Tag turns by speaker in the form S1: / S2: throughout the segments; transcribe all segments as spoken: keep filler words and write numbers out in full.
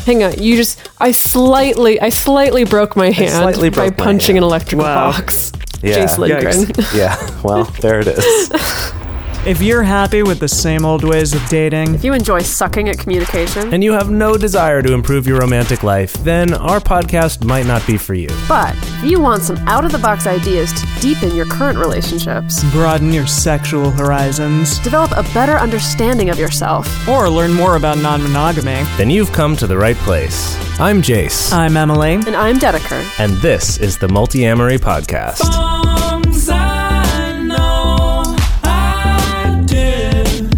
S1: Hang on, you just, I slightly, I slightly broke my hand by
S2: broke my
S1: punching
S2: hand.
S1: an electrical
S3: Wow.
S1: box.
S2: Yeah.
S1: Jace Lindgren.
S2: Yeah, well, there it is.
S3: If you're happy with the same old ways of dating,
S1: If you enjoy sucking at communication,
S2: And you have no desire to improve your romantic life, then our podcast might not be for you.
S1: but if you want some out-of-the-box ideas to deepen your current relationships,
S3: broaden your sexual horizons,
S1: develop a better understanding of yourself,
S3: or learn more about non-monogamy,
S2: Then you've come to the right place. I'm Jace,
S3: I'm Emily.
S1: and I'm Dedeker.
S2: and this is the Multi-Amory Podcast.
S4: Songs I know I did,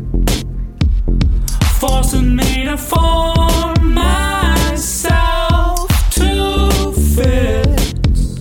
S4: forcing me to form myself to fit.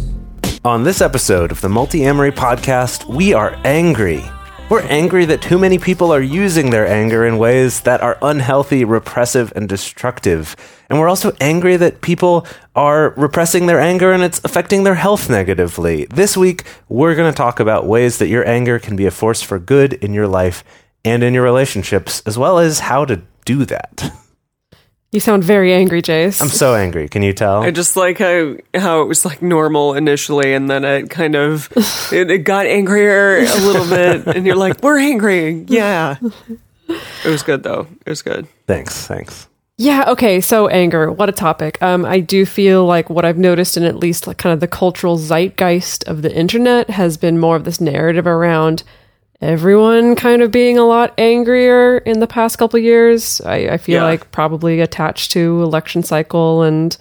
S2: On this episode of the Multi-Amory Podcast, we are angry. We're angry that too many people are using their anger in ways that are unhealthy, repressive, and destructive. And we're also angry that people are repressing their anger and it's affecting their health negatively. This week, we're going to talk about ways that your anger can be a force for good in your life and in your relationships, as well as how to do that.
S1: You sound very angry, Jace.
S2: I'm so angry. Can you tell?
S5: I just like how how it was like normal initially, and then it kind of it, it got angrier a little bit, and you're like, "We're angry, yeah." It was good though. It was good.
S2: Thanks. Thanks.
S1: Yeah, okay, so anger, what a topic. Um, I do feel like what I've noticed in at least like kind of the cultural zeitgeist of the internet has been more of this narrative around everyone kind of being a lot angrier in the past couple years. I, I feel
S5: Yeah.
S1: like probably attached to election cycle and,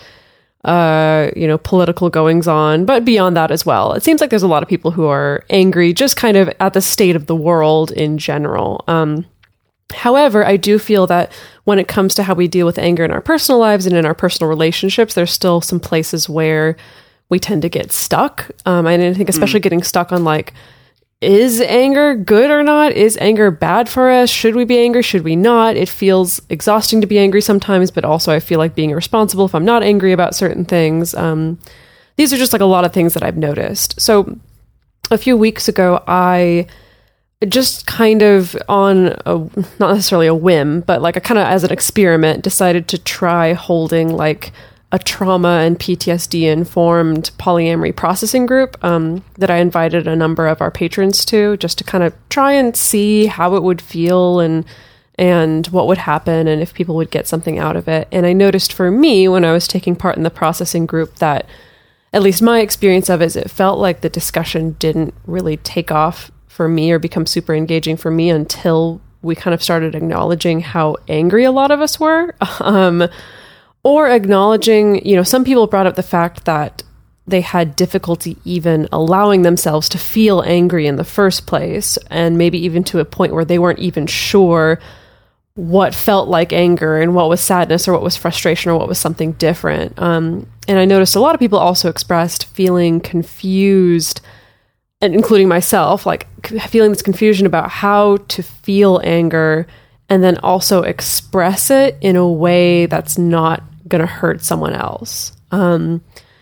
S1: uh, you know, political goings on, but beyond that as well. It seems like there's a lot of people who are angry just kind of at the state of the world in general. Um, However, I do feel that when it comes to how we deal with anger in our personal lives and in our personal relationships, there's still some places where we tend to get stuck. Um, and I think especially getting stuck on like, is anger good or not? Is anger bad for us? Should we be angry? Should we not? It feels exhausting to be angry sometimes, but also I feel like being irresponsible if I'm not angry about certain things. Um, these are just like a lot of things that I've noticed. So a few weeks ago, I just kind of on a, not necessarily a whim, but like a kind of as an experiment, decided to try holding like a trauma and P T S D informed polyamory processing group um, that I invited a number of our patrons to, just to kind of try and see how it would feel and and what would happen and if people would get something out of it. And I noticed for me when I was taking part in the processing group that at least my experience of it is it felt like the discussion didn't really take off for me or become super engaging for me until we kind of started acknowledging how angry a lot of us were. Um, or acknowledging, you know, some people brought up the fact that they had difficulty even allowing themselves to feel angry in the first place, and maybe even to a point where they weren't even sure what felt like anger and what was sadness or what was frustration or what was something different. Um, and I noticed a lot of people also expressed feeling confused, and including myself, like c- feeling this confusion about how to feel anger and then also express it in a way that's not going to hurt someone else. Um,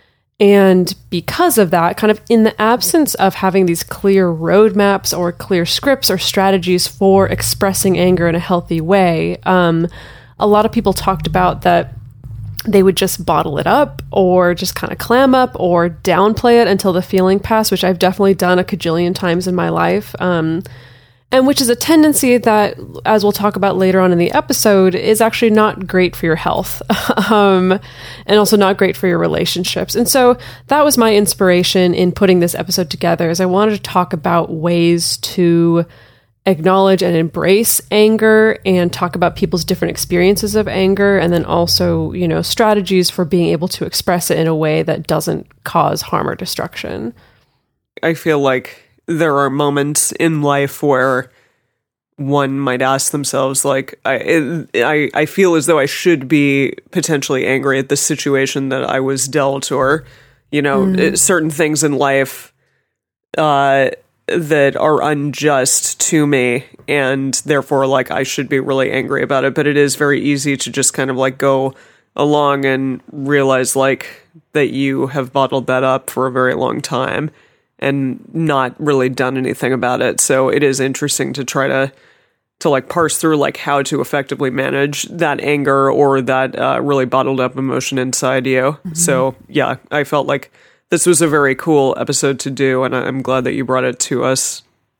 S1: and because of that, kind of in the absence of having these clear roadmaps or clear scripts or strategies for expressing anger in a healthy way, um, a lot of people talked about that they would just bottle it up or just kind of clam up or downplay it until the feeling passed, which I've definitely done a cajillion times in my life. Um, and which is a tendency that, as we'll talk about later on in the episode, is actually not great for your health um, and also not great for your relationships. And so that was my inspiration in putting this episode together, is I wanted to talk about ways to acknowledge and embrace anger and talk about people's different experiences of anger, and then also, you know, strategies for being able to express it in a way that doesn't cause harm or destruction.
S5: I feel like there are moments in life where one might ask themselves, like, I, I, I feel as though I should be potentially angry at the situation that I was dealt, or, you know, mm. certain things in life uh, that are unjust to me, and therefore, like, I should be really angry about it. But it is very easy to just kind of like go along and realize, like, that you have bottled that up for a very long time and not really done anything about it. So it is interesting to try to to like parse through like how to effectively manage that anger or that uh, really bottled up emotion inside you. Mm-hmm. So yeah, I felt like this was a very cool episode to do, and I'm glad that you brought it to us.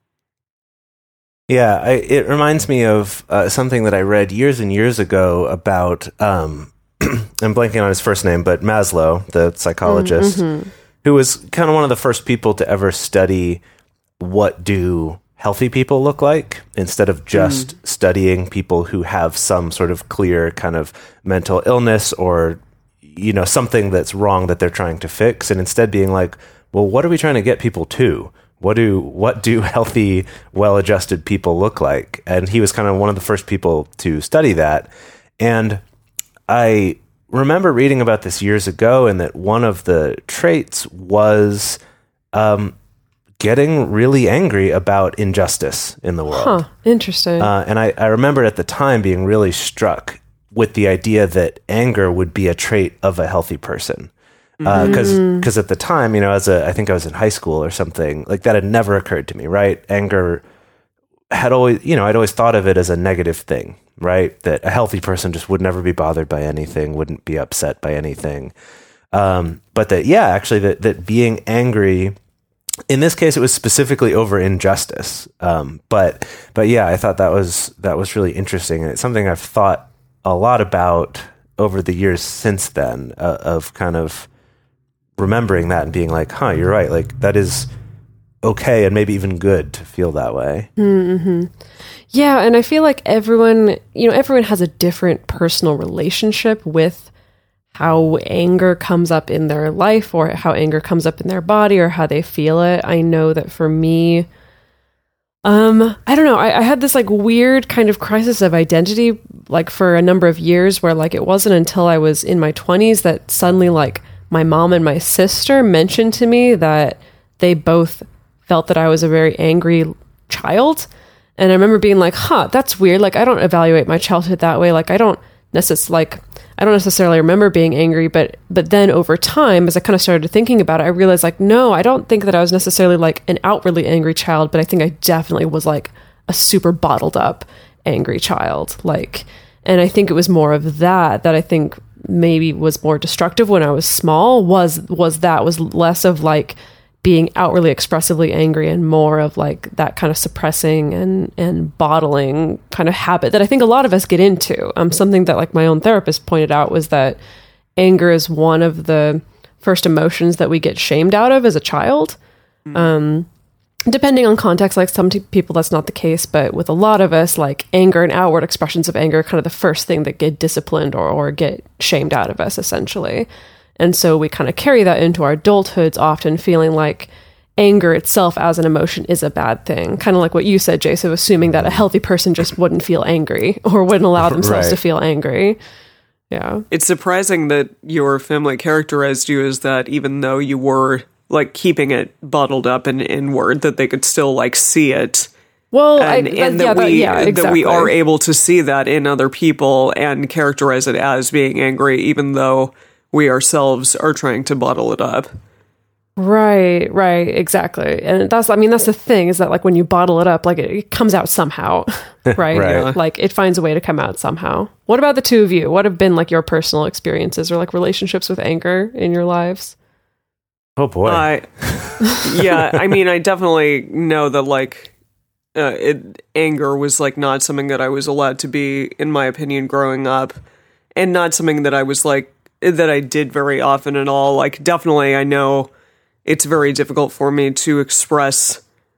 S2: Yeah, I, it reminds me of uh, something that I read years and years ago about, um, I'm blanking on his first name, but Maslow, the psychologist, mm-hmm. who was kind of one of the first people to ever study what do healthy people look like, instead of just mm. studying people who have some sort of clear kind of mental illness or, you know, something that's wrong that they're trying to fix, and instead being like, well, what are we trying to get people to? What do what do healthy, well-adjusted people look like? And he was kind of one of the first people to study that. And I remember reading about this years ago, and that one of the traits was um, getting really angry about injustice in the world. Huh,
S1: interesting.
S2: Uh, and I, I remember at the time being really struck with the idea that anger would be a trait of a healthy person. Because uh, mm. because at the time, you know, as a, I think I was in high school or something, like that had never occurred to me, right? Anger had always, you know, I'd always thought of it as a negative thing, right? That a healthy person just would never be bothered by anything, wouldn't be upset by anything. Um, but that, yeah, actually that, that being angry, in this case, it was specifically over injustice. Um, but, but yeah, I thought that was, that was really interesting. And it's something I've thought a lot about over the years since then, uh, of kind of remembering that and being like, huh, you're right. Like that is okay and maybe even good to feel that way.
S1: Mm-hmm. Yeah. And I feel like everyone, you know, everyone has a different personal relationship with how anger comes up in their life, or how anger comes up in their body, or how they feel it. I know that for me, um, I don't know, I, I had this like weird kind of crisis of identity, like for a number of years, where like it wasn't until I was in my twenties that suddenly like my mom and my sister mentioned to me that they both felt that I was a very angry child. And I remember being like, huh, that's weird. Like, I don't evaluate my childhood that way. Like, I don't necessarily, like, I don't necessarily remember being angry, but, but then over time, as I kind of started thinking about it, I realized like, no, I don't think that I was necessarily like an outwardly angry child, but I think I definitely was like a super bottled up angry child. Like, and I think it was more of that, that I think maybe was more destructive when I was small, was, was that was less of like being outwardly expressively angry and more of like that kind of suppressing and, and bottling kind of habit that I think a lot of us get into. Um, something that like my own therapist pointed out was that anger is one of the first emotions that we get shamed out of as a child. Mm. Um, depending on context, like some t- people that's not the case, but with a lot of us, like anger and outward expressions of anger are kind of the first thing that get disciplined or, or get shamed out of us essentially. And so we kind of carry that into our adulthoods, often feeling like anger itself as an emotion is a bad thing. Kind of like what you said, Jason, assuming that a healthy person just wouldn't feel angry or wouldn't allow themselves
S2: right.
S1: to feel angry. Yeah.
S5: It's surprising that your family characterized you as that, even though you were like keeping it bottled up and inward, that they could still like see it.
S1: Well,
S5: and,
S1: I,
S5: and
S1: yeah,
S5: that we
S1: yeah, exactly.
S5: that we are able to see that in other people and characterize it as being angry, even though we ourselves are trying to bottle it up.
S1: Right, right, exactly. And that's, I mean, that's the thing, is that like when you bottle it up, like it, it comes out somehow, right?
S2: Right.
S1: Yeah. Like it finds a way to come out somehow. What about the two of you? What have been like your personal experiences or like relationships with anger in your lives?
S2: Oh boy.
S5: Uh, yeah, I mean, I definitely know that like uh, it, anger was like not something that I was allowed to be, in my opinion, growing up, and not something that I was like, that I did very often at all. Like, definitely, I know it's very difficult for me to express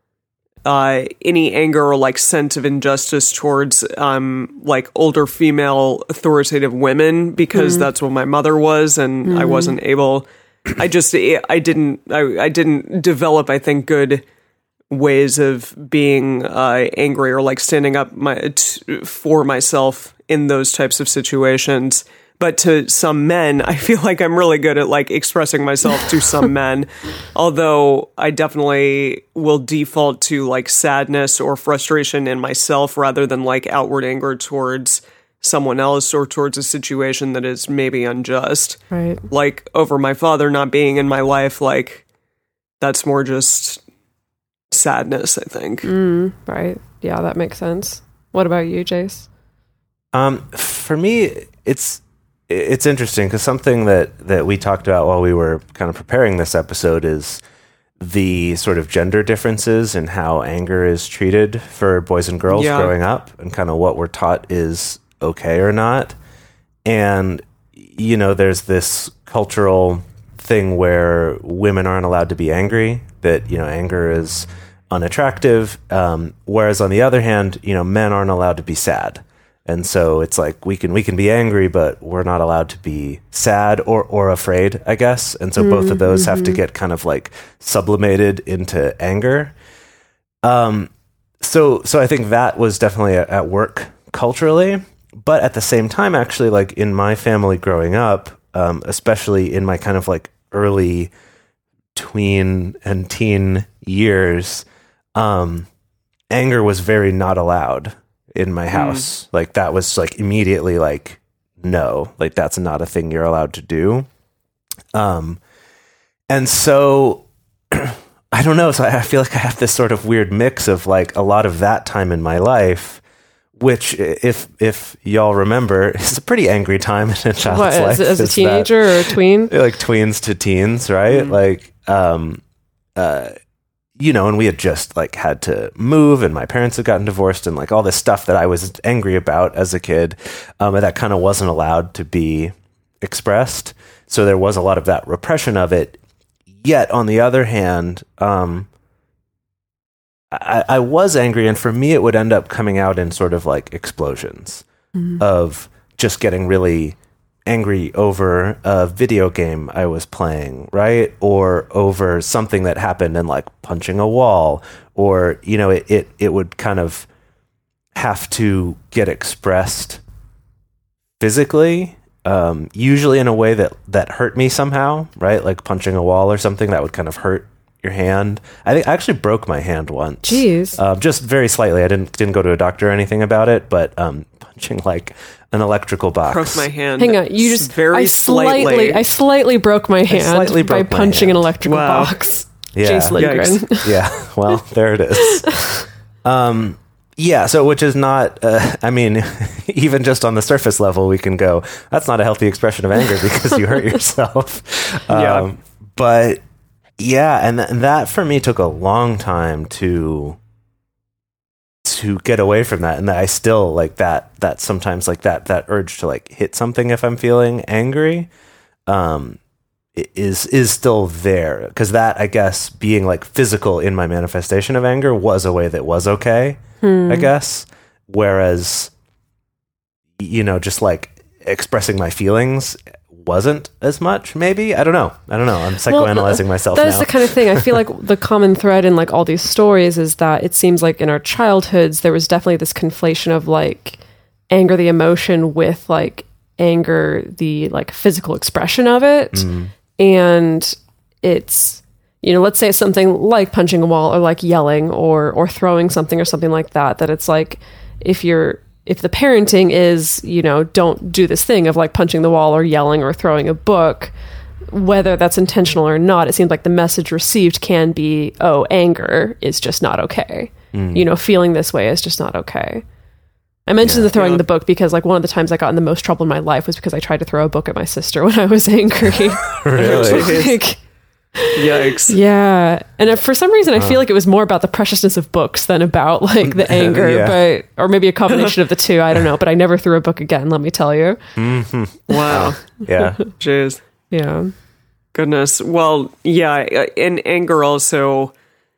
S5: uh, any anger or like sense of injustice towards um, like older female authoritative women, because mm-hmm. that's what my mother was, and mm-hmm. I wasn't able. I just I didn't I, I didn't develop, I think, good ways of being uh, angry or like standing up my t- for myself in those types of situations. But to some men, I feel like I'm really good at like expressing myself to some men, although I definitely will default to like sadness or frustration in myself rather than like outward anger towards someone else or towards a situation that is maybe unjust.
S1: Right. Like
S5: over my father not being in my life, like that's more just sadness, I think.
S1: Mm, right. Yeah, that makes sense. What about you, Jace?
S2: Um, for me, it's it's interesting because something that, that we talked about while we were kind of preparing this episode is the sort of gender differences in how anger is treated for boys and girls
S5: Yeah.
S2: growing up, and kind of what we're taught is okay or not. And, you know, there's this cultural thing where women aren't allowed to be angry, that, you know, anger is unattractive. Um, whereas on the other hand, you know, men aren't allowed to be sad. And so it's like we can we can be angry, but we're not allowed to be sad or, or afraid, I guess. And so both of those have to get kind of like sublimated into anger. Um, so so I think that was definitely at, at work culturally. But at the same time, actually, like in my family growing up, um, especially in my kind of like early tween and teen years, um, anger was very not allowed in my house. Mm. Like that was like immediately like, no, like that's not a thing you're allowed to do. Um, and so I don't know. So I feel like I have this sort of weird mix of like a lot of that time in my life, which if, if y'all remember, is a pretty angry time in a child's
S1: What,
S2: life.
S1: as, as a
S2: It's
S1: teenager
S2: that,
S1: or a tween?
S2: like tweens to teens, right? Mm. Like, um, uh, you know, and we had just like had to move, and my parents had gotten divorced, and like all this stuff that I was angry about as a kid, um, and that kind of wasn't allowed to be expressed. So there was a lot of that repression of it. Yet on the other hand, um, I, I was angry, and for me, it would end up coming out in sort of like explosions mm-hmm. of just getting really angry over a video game I was playing, right? Or over something that happened and like punching a wall, or, you know, it, it, it would kind of have to get expressed physically, um, usually in a way that, that hurt me somehow, right? Like punching a wall or something that would kind of hurt your hand. I think I actually broke my hand once.
S1: Jeez.
S2: Uh, just very slightly. I didn't, didn't go to a doctor or anything about it, but, um, punching like an electrical box.
S5: Broke my hand.
S1: Hang on, you just
S5: very
S1: I slightly,
S5: slightly.
S1: I slightly broke my hand
S2: slightly
S1: by
S2: broke my
S1: punching
S2: hand.
S1: an electrical
S5: Wow.
S1: box.
S2: Yeah.
S1: Jace Lindgren.
S2: Yeah. Well, there it is. Um, yeah. So, which is not, uh, I mean, even just on the surface level, we can go, that's not a healthy expression of anger because you hurt yourself. Um,
S5: Yeah.
S2: But yeah. And, th- and that for me took a long time to, to get away from that. And that I still like that, that sometimes like that, that urge to like hit something if I'm feeling angry, um, is, is still there. Cause that, I guess, being like physical in my manifestation of anger was a way that was okay, hmm. I guess. Whereas, you know, just like expressing my feelings wasn't as much, maybe. I don't know. I don't know. I'm psychoanalyzing
S1: well,
S2: myself
S1: That's
S2: now.
S1: the kind of thing. I feel like the common thread in like all these stories is that it seems like in our childhoods, there was definitely this conflation of like anger, the emotion, with like anger, the like physical expression of it. Mm. And it's, you know, let's say it's something like punching a wall or like yelling or, or throwing something or something like that, that it's like, if you're, if the parenting is, you know, don't do this thing of like punching the wall or yelling or throwing a book, whether that's intentional or not, it seems like the message received can be, oh, anger is just not okay. Mm. You know, feeling this way is just not okay. I mentioned yeah, the throwing yeah. the book because like one of the times I got in the most trouble in my life was because I tried to throw a book at my sister when I was angry.
S2: Really?
S1: like,
S5: Yikes.
S1: Yeah. And for some reason, I feel like it was more about the preciousness of books than about like the anger,
S2: yeah.
S1: but, or maybe a combination of the two. I don't know, but I never threw a book again, let me tell you.
S2: Mm-hmm.
S5: Wow.
S2: Yeah.
S5: Jeez.
S1: Yeah.
S5: Goodness. Well, yeah. In anger also,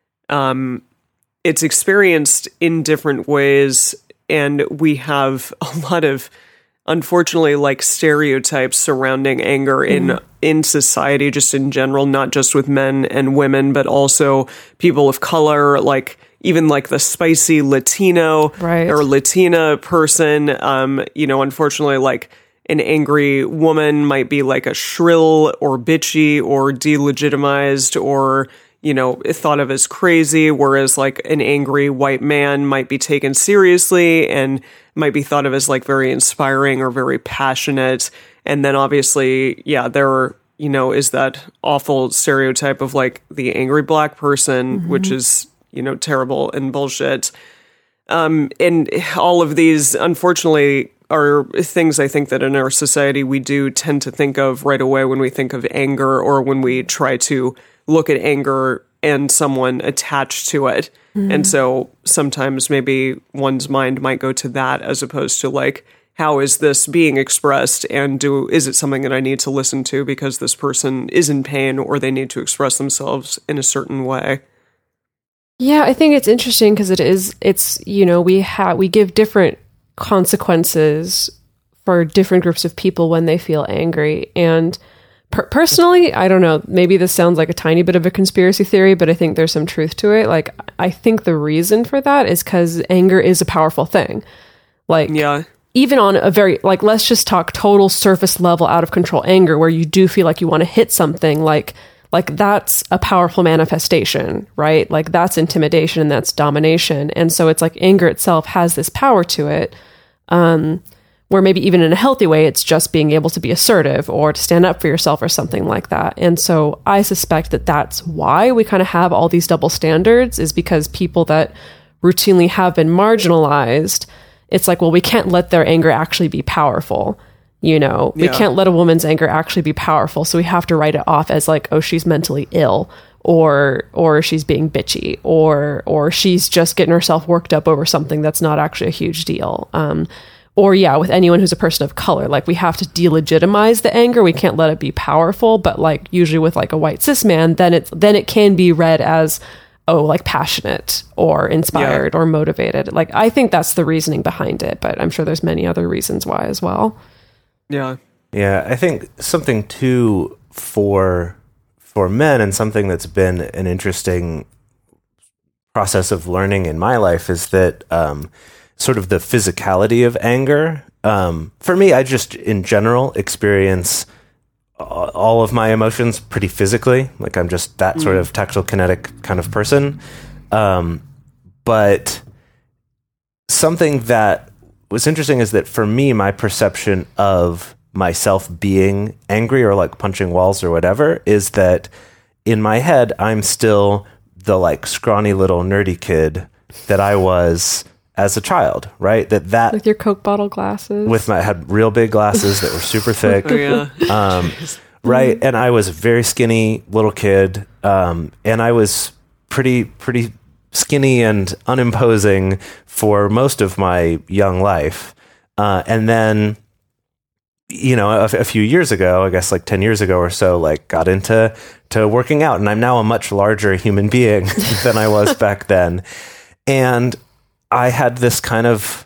S5: um, it's experienced in different ways. And we have a lot of, unfortunately, like stereotypes surrounding anger in mm. in society, just in general, not just with men and women, but also people of color, like even like the spicy Latino
S1: right.
S5: or Latina person. Um, you know, unfortunately, like an angry woman might be like a shrill or bitchy or delegitimized or, you know, thought of as crazy, whereas like an angry white man might be taken seriously and might be thought of as like very inspiring or very passionate. And then obviously, yeah, there, you know, is that awful stereotype of like the angry black person, mm-hmm. which is, you know, terrible and bullshit. Um, and all of these, unfortunately, are things I think that in our society we do tend to think of right away when we think of anger, or when we try to look at anger and someone attached to it. Mm-hmm. And so sometimes maybe one's mind might go to that as opposed to like, how is this being expressed, and do is it something that I need to listen to because this person is in pain or they need to express themselves in a certain way?
S1: Yeah, I think it's interesting because it is, it's, you know, we have, we give different consequences for different groups of people when they feel angry. And per- personally, I don't know, maybe this sounds like a tiny bit of a conspiracy theory, but I think there's some truth to it. Like, I think the reason for that is because anger is a powerful thing. Like,
S5: yeah.
S1: Even on a very, like, let's just talk total surface level out of control anger where you do feel like you want to hit something, like, like that's a powerful manifestation, right? Like that's intimidation and that's domination. And so it's like anger itself has this power to it, um, where maybe even in a healthy way, it's just being able to be assertive or to stand up for yourself or something like that. And so I suspect that that's why we kind of have all these double standards, is because people that routinely have been marginalized, it's like, well, we can't let their anger actually be powerful. You know, we
S5: yeah.
S1: can't let a woman's anger actually be powerful. So we have to write it off as like, oh, she's mentally ill, or, or she's being bitchy, or, or she's just getting herself worked up over something that's not actually a huge deal. Um, or yeah, with anyone who's a person of color, like we have to delegitimize the anger. We can't let it be powerful, but like usually with like a white cis man, then it's, then it can be read as, oh, like passionate or inspired yeah. or motivated. Like, I think that's the reasoning behind it, but I'm sure there's many other reasons why as well.
S5: Yeah.
S2: Yeah, I think something too for for men, and something that's been an interesting process of learning in my life, is that um, sort of the physicality of anger. Um, for me, I just in general experience all of my emotions pretty physically. Like I'm just that mm. sort of tactile kinetic kind of person. Um, but something that what's interesting is that for me, my perception of myself being angry or like punching walls or whatever is that in my head, I'm still the like scrawny little nerdy kid that I was as a child, right? That that
S1: with your Coke bottle glasses,
S2: with my I had real big glasses that were super thick,
S5: oh, yeah.
S2: um, right? And I was a very skinny little kid, um, and I was pretty pretty. skinny and unimposing for most of my young life. Uh, and then, you know, a, a few years ago, I guess like ten years ago or so, like got into to working out, and I'm now a much larger human being than I was back then. And I had this kind of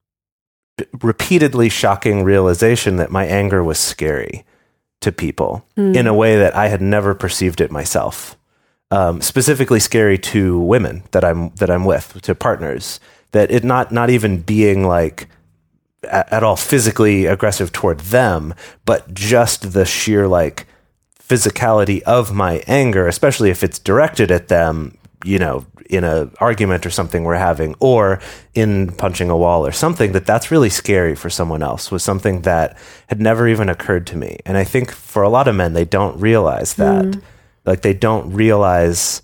S2: repeatedly shocking realization that my anger was scary to people mm. in a way that I had never perceived it myself. Um, specifically scary to women that I'm that I'm with, to partners, that it not not even being like a, at all physically aggressive toward them, but just the sheer like physicality of my anger, especially if it's directed at them, you know, in a argument or something we're having, or in punching a wall or something, that that's really scary for someone else, was something that had never even occurred to me. And I think for a lot of men, they don't realize that. Mm. Like they don't realize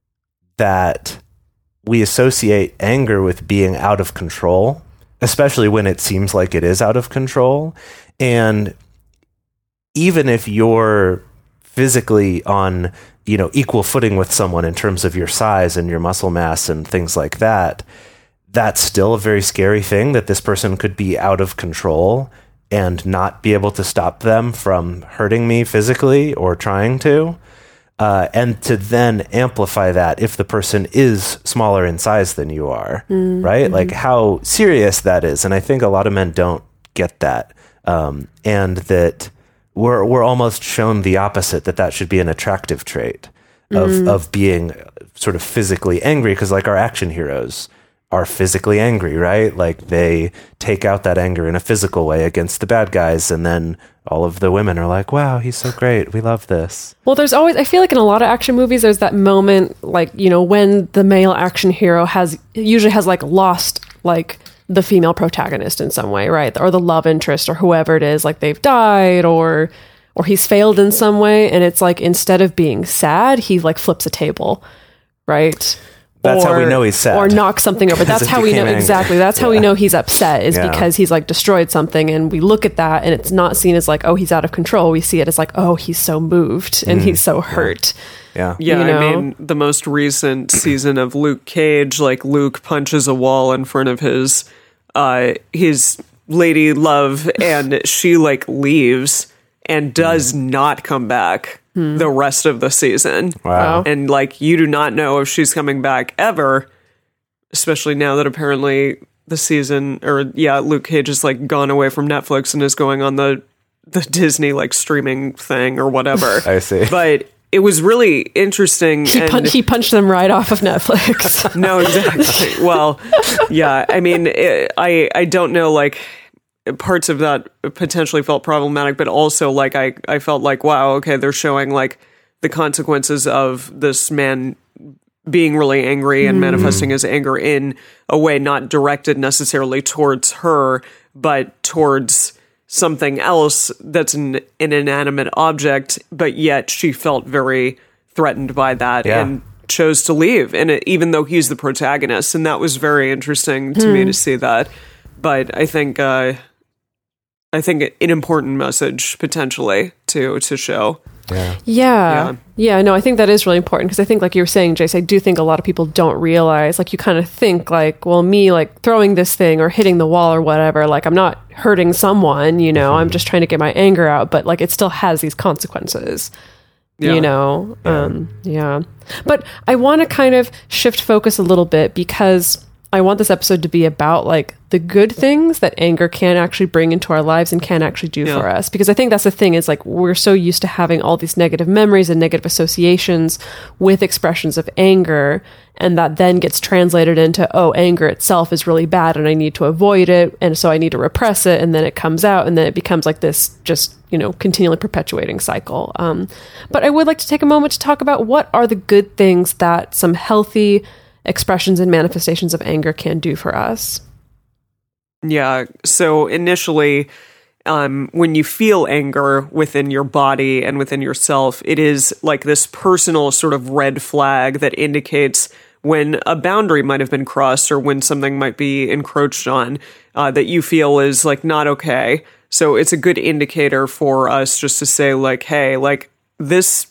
S2: that we associate anger with being out of control, especially when it seems like it is out of control. And even if you're physically on, you know, equal footing with someone in terms of your size and your muscle mass and things like that, that's still a very scary thing, that this person could be out of control and not be able to stop them from hurting me physically or trying to. Uh, and to then amplify that if the person is smaller in size than you are, mm-hmm. right? Like how serious that is. And I think a lot of men don't get that. Um, and that we're, we're almost shown the opposite, that that should be an attractive trait of, mm-hmm. of being sort of physically angry. Cause like our action heroes are physically angry, right? Like they take out that anger in a physical way against the bad guys, and then all of the women are like, wow, he's so great, we love this.
S1: Well, there's always, I feel like in a lot of action movies, there's that moment, like, you know, when the male action hero has, usually has like lost like the female protagonist in some way, right? Or the love interest or whoever it is, like they've died or or he's failed in some way, and it's like instead of being sad, he like flips a table, right?
S2: That's
S1: or,
S2: how we know he's sad.
S1: or knock something over. That's
S2: it
S1: how we know
S2: became anger.
S1: exactly. That's how
S2: Yeah.
S1: we know he's upset is
S2: Yeah.
S1: because he's like destroyed something, and we look at that and it's not seen as like, oh, he's out of control. We see it as like, oh, he's so moved and he's so hurt.
S2: Yeah.
S5: Yeah,
S1: You know?
S5: I mean, the most recent season of Luke Cage, like Luke punches a wall in front of his uh his lady love, and she like leaves and does not come back the rest of the season.
S2: Wow.
S5: And like you do not know if she's coming back ever, especially now that apparently the season or yeah, Luke Cage has like gone away from Netflix and is going on the the Disney like streaming thing or whatever.
S2: I see.
S5: But it was really interesting.
S1: He,
S5: and
S1: pun- he punched them right off of Netflix.
S5: no, exactly. Well, yeah. I mean, it, I I don't know. Like parts of that potentially felt problematic, but also like I I felt like wow, okay, they're showing like the consequences of this man being really angry and manifesting his anger in a way not directed necessarily towards her, but towards something else that's an, an inanimate object, but yet she felt very threatened by that
S2: Yeah.
S5: and chose to leave. And it, even though he's the protagonist, and that was very interesting to me to see that. But I think, uh, I think an important message potentially to to show.
S2: Yeah.
S1: Yeah. Yeah, no, I think that is really important because I think like you were saying, Jace, I do think a lot of people don't realize, like you kind of think like, well, me like throwing this thing or hitting the wall or whatever, like I'm not hurting someone, you know, I'm just trying to get my anger out, but like it still has these consequences.
S5: Yeah.
S1: You know, um, yeah. But I want to kind of shift focus a little bit because I want this episode to be about like the good things that anger can actually bring into our lives and can actually do
S5: Yeah.
S1: for us. Because I think that's the thing is like we're so used to having all these negative memories and negative associations with expressions of anger. And that then gets translated into, oh, anger itself is really bad and I need to avoid it. And so I need to repress it. And then it comes out and then it becomes like this just, you know, continually perpetuating cycle. Um, but I would like to take a moment to talk about what are the good things that some healthy expressions and manifestations of anger can do for us.
S5: Yeah. So initially, um, when you feel anger within your body and within yourself, it is like this personal sort of red flag that indicates when a boundary might have been crossed or when something might be encroached on uh, that you feel is like not okay. So it's a good indicator for us just to say like, hey, like this,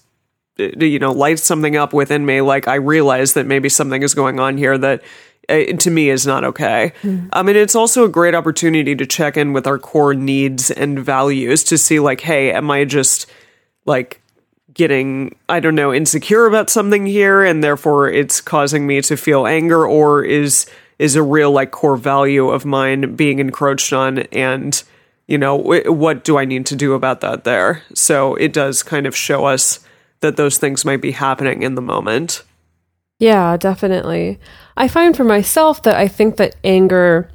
S5: you know, lights something up within me. Like I realize that maybe something is going on here that uh, to me is not okay. Mm. I mean, it's also a great opportunity to check in with our core needs and values to see like, hey, am I just like getting, I don't know, insecure about something here and therefore it's causing me to feel anger, or is is a real like core value of mine being encroached on, and you know, w- what do I need to do about that there? So it does kind of show us that those things might be happening in the moment.
S1: Yeah, definitely. I find for myself that I think that anger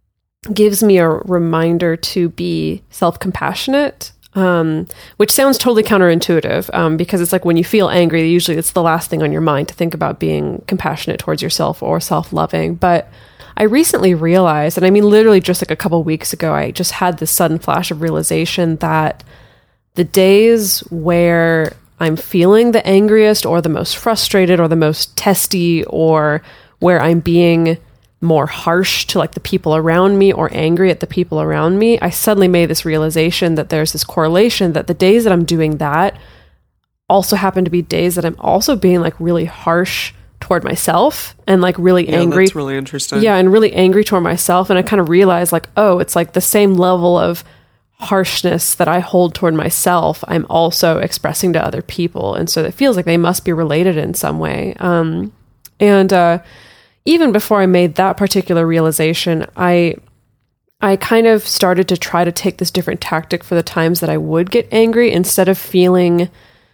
S1: gives me a reminder to be self-compassionate, um, which sounds totally counterintuitive um, because it's like when you feel angry, usually it's the last thing on your mind to think about being compassionate towards yourself or self-loving. But I recently realized, and I mean literally just like a couple weeks ago, I just had this sudden flash of realization that the days where I'm feeling the angriest or the most frustrated or the most testy, or where I'm being more harsh to like the people around me or angry at the people around me, I suddenly made this realization that there's this correlation that the days that I'm doing that also happen to be days that I'm also being like really harsh toward myself and like really
S5: Yeah,
S1: angry.
S5: that's really interesting.
S1: Yeah, and really angry toward myself. And I kind of realized like, oh, it's like the same level of harshness that I hold toward myself, I'm also expressing to other people. And so it feels like they must be related in some way. Um, and uh, even before I made that particular realization, I I kind of started to try to take this different tactic for the times that I would get angry. Instead of feeling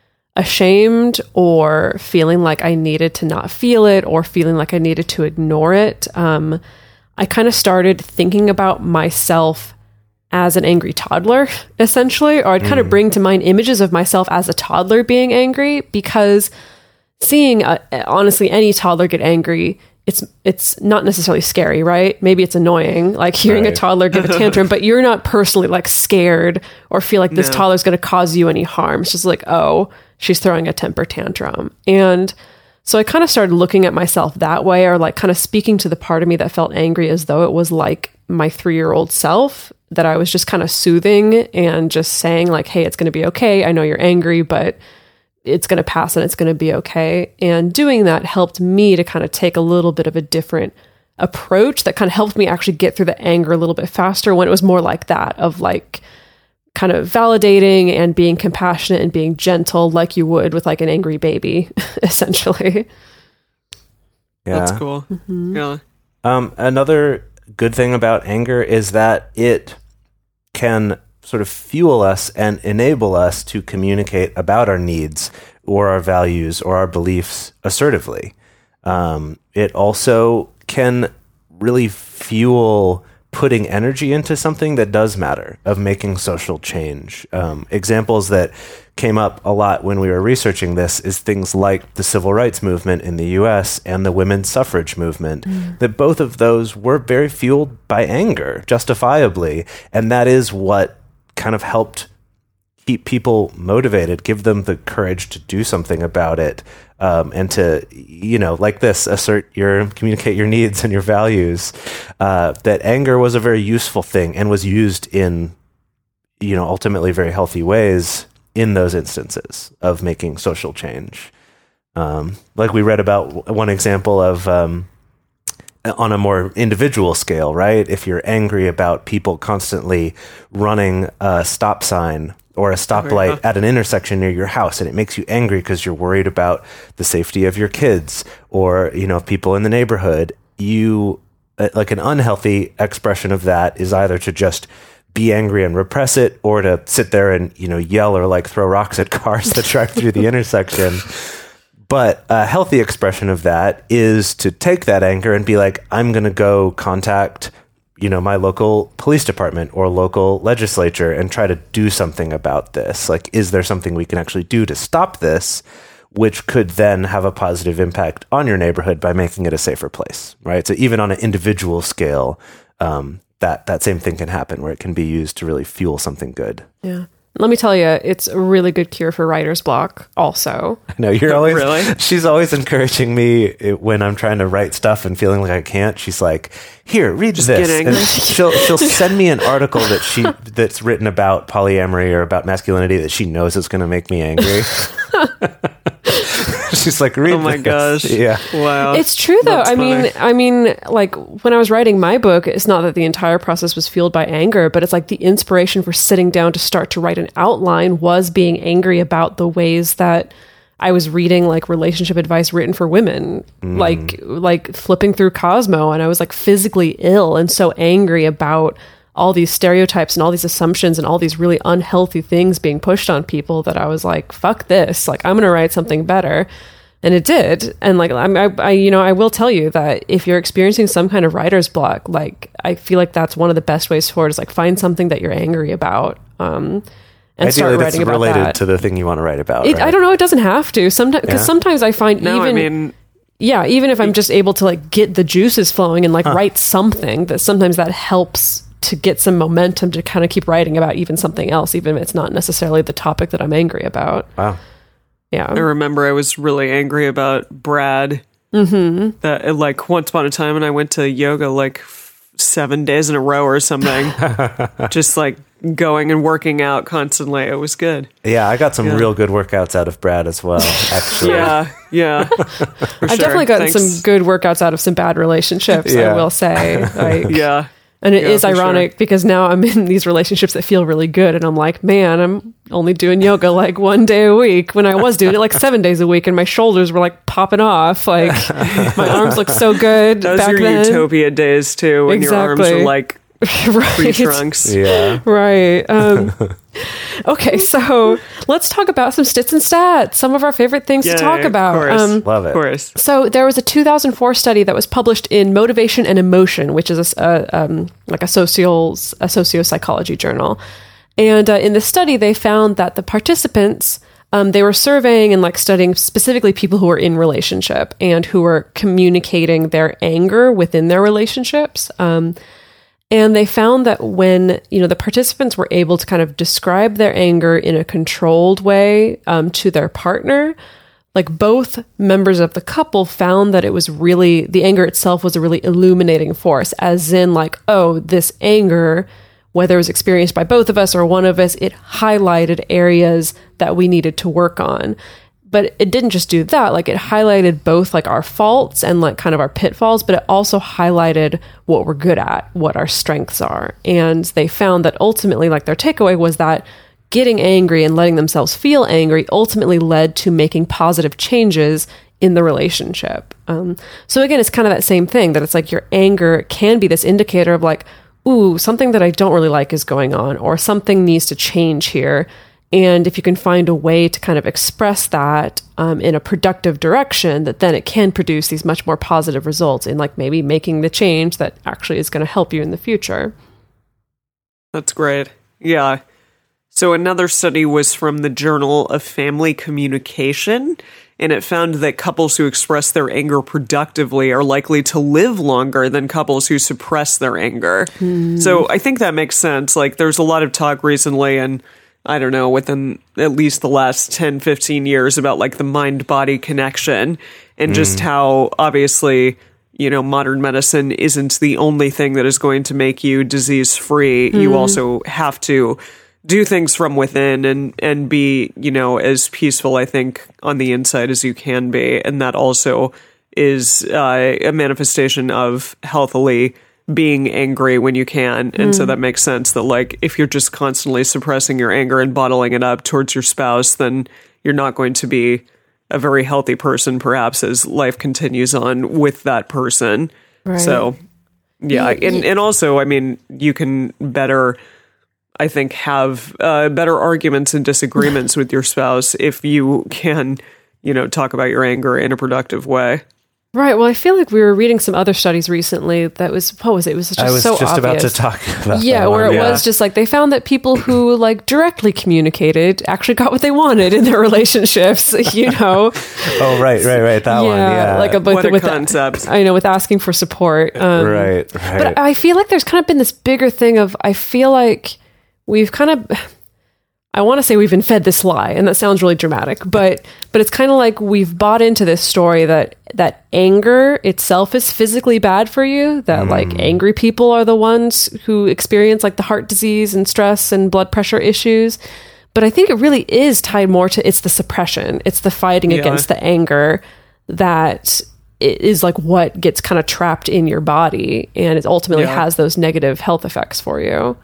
S1: ashamed or feeling like I needed to not feel it or feeling like I needed to ignore it, um, I kind of started thinking about myself as an angry toddler, essentially, or I'd kind of bring to mind images of myself as a toddler being angry, because seeing, uh, honestly, any toddler get angry, it's it's not necessarily scary, right? Maybe it's annoying, like hearing
S2: Right.
S1: a toddler give a tantrum, but you're not personally like scared or feel like this
S5: No.
S1: toddler's going to cause you any harm. It's just like, oh, she's throwing a temper tantrum. And So I kind of started looking at myself that way, or like kind of speaking to the part of me that felt angry as though it was like my three-year-old self, that I was just kind of soothing and just saying like, hey, it's going to be okay. I know you're angry, but it's going to pass and it's going to be okay. And doing that helped me to kind of take a little bit of a different approach that kind of helped me actually get through the anger a little bit faster, when it was more like that of like kind of validating and being compassionate and being gentle like you would with like an angry baby, essentially.
S2: Yeah.
S5: That's cool.
S1: Mm-hmm.
S5: Yeah.
S2: Um, another good thing about anger is that it can sort of fuel us and enable us to communicate about our needs or our values or our beliefs assertively. Um, it also can really fuel putting energy into something that does matter, of making social change. Um, examples that came up a lot when we were researching this is things like the civil rights movement in the U S and the women's suffrage movement, mm. that both of those were very fueled by anger, justifiably. And that is what kind of helped keep people motivated, give them the courage to do something about it, um, and to, you know, like this, assert your, communicate your needs and your values. Uh, that anger was a very useful thing and was used in, you know, ultimately very healthy ways in those instances of making social change. Um, like we read about one example of, um, on a more individual scale, right? If you're angry about people constantly running a stop sign or a stoplight oh, yeah. at an intersection near your house, and it makes you angry because you're worried about the safety of your kids or, you know, people in the neighborhood, you, like an unhealthy expression of that is either to just be angry and repress it, or to sit there and, you know, yell or like throw rocks at cars that drive through the intersection. But a healthy expression of that is to take that anger and be like, I'm going to go contact, you know, my local police department or local legislature and try to do something about this. Like, is there something we can actually do to stop this, which could then have a positive impact on your neighborhood by making it a safer place, right? So even on an individual scale, um, that, that same thing can happen, where it can be used to really fuel something good.
S1: Yeah. Let me tell you, it's a really good cure for writer's block also.
S2: No, you're always,
S5: really?
S2: She's always encouraging me when I'm trying to write stuff and feeling like I can't. She's like, here, read
S5: Just
S2: this.
S5: kidding.
S2: And she'll, she'll send me an article that she, that's written about polyamory or about masculinity that she knows is going to make me angry. She's like, read
S5: Oh my
S2: this.
S5: gosh.
S2: Yeah.
S5: Wow.
S1: It's true though.
S5: That's
S1: I mean,
S5: funny.
S1: I mean, like when I was writing my book, it's not that the entire process was fueled by anger, but it's like the inspiration for sitting down to start to write an outline was being angry about the ways that I was reading like relationship advice written for women, mm. like, like flipping through Cosmo, and I was like physically ill and so angry about all these stereotypes and all these assumptions and all these really unhealthy things being pushed on people that I was like, fuck this, like I'm going to write something better. And it did. And like, I'm, I, I, you know, I will tell you that if you're experiencing some kind of writer's block, like I feel like that's one of the best ways forward is like find something that you're angry about. Um, and
S2: Ideally,
S1: start
S2: that's
S1: writing about
S2: related
S1: that.
S2: to the thing you want to write about.
S1: It,
S2: right?
S1: I don't know. It doesn't have to. Sometimes, because
S2: Yeah.
S1: sometimes I find
S5: no,
S1: even,
S5: I mean,
S1: yeah, even if I'm just able to like get the juices flowing and like huh. write something, that sometimes that helps to get some momentum to kind of keep writing about even something else, even if it's not necessarily the topic that I'm angry about.
S2: Wow.
S1: Yeah.
S5: I remember I was really angry about Brad. Mm-hmm. That like once upon a time, and I went to yoga like f- seven days in a row or something, just like going and working out constantly. It was good.
S2: Yeah, I got some
S5: Yeah.
S2: real good workouts out of Brad as well, actually.
S5: Yeah, yeah. For
S1: I've
S5: sure.
S1: definitely gotten
S5: Thanks.
S1: some good workouts out of some bad relationships,
S2: Yeah.
S1: I will say. Like,
S5: Yeah.
S1: and it
S5: Yeah,
S1: is
S5: for
S1: ironic
S5: sure.
S1: because now I'm in these relationships that feel really good, and I'm like, man, I'm only doing yoga like one day a week when I was doing it like seven days a week, and my shoulders were like popping off. Like my arms look so good
S5: Those
S1: back
S5: are your
S1: then.
S5: utopia days too, when your arms
S1: Exactly.
S5: are like tree
S1: Right.
S5: trunks.
S2: Yeah.
S1: Right. Um, okay, so let's talk about some stits and stats. Some of our favorite things
S5: Yay,
S1: to talk about.
S5: Of course.
S1: Um,
S2: Love it.
S5: Of course.
S1: So there was a two thousand four study that was published in Motivation and Emotion, which is a, a um, like a social a sociopsychology journal. And uh, in the study, they found that the participants um, they were surveying and like studying specifically people who were in relationship and who were communicating their anger within their relationships. Um, and they found that when, you know, the participants were able to kind of describe their anger in a controlled way um, to their partner, like both members of the couple found that it was really, the anger itself was a really illuminating force, as in like, oh, this anger, whether it was experienced by both of us or one of us, it highlighted areas that we needed to work on. But it didn't just do that. Like it highlighted both like our faults and like kind of our pitfalls, but it also highlighted what we're good at, what our strengths are. And they found that ultimately, like their takeaway was that getting angry and letting themselves feel angry ultimately led to making positive changes in the relationship. Um, so again, it's kind of that same thing, that it's like your anger can be this indicator of like, ooh, something that I don't really like is going on, or something needs to change here. And if you can find a way to kind of express that um, in a productive direction, that then it can produce these much more positive results in like maybe making the change that actually is going to help you in the future.
S5: That's great. Yeah. So another study was from the Journal of Family Communication, and it found that couples who express their anger productively are likely to live longer than couples who suppress their anger. Mm. So I think that makes sense. Like there's a lot of talk recently, and I don't know, within at least the last ten, fifteen years about like the mind-body connection, and mm. just how obviously, you know, modern medicine isn't the only thing that is going to make you disease-free. Mm. You also have to do things from within and, and be, you know, as peaceful, I think, on the inside as you can be. And that also is uh, a manifestation of healthily being angry when you can. And mm. so that makes sense that, like, if you're just constantly suppressing your anger and bottling it up towards your spouse, then you're not going to be a very healthy person, perhaps, as life continues on with that person. Right. So, yeah. yeah. And, and also, I mean, you can better, I think, have uh, better arguments and disagreements with your spouse if you can, you know, talk about your anger in a productive way.
S1: Right. Well, I feel like we were reading some other studies recently that was, what was it? It was just
S2: I was
S1: so
S2: just
S1: obvious.
S2: about to talk about
S1: Yeah,
S2: that
S1: where
S2: one.
S1: it
S2: yeah.
S1: was just like they found that people who like directly communicated actually got what they wanted in their relationships, you know?
S2: Oh, right, right, right. That
S1: yeah,
S2: one. Yeah.
S1: Like a, with,
S5: What a
S1: with
S5: concept.
S1: The, I know, with asking for support. Um,
S2: right, right.
S1: But I feel like there's kind of been this bigger thing of, I feel like we've kind of, I want to say we've been fed this lie, and that sounds really dramatic, but but it's kind of like we've bought into this story that that anger itself is physically bad for you, that mm. like angry people are the ones who experience like the heart disease and stress and blood pressure issues. But I think it really is tied more to, it's the suppression, it's the fighting yeah. against the anger that is like what gets kind of trapped in your body, and it ultimately yeah. has those negative health effects for you.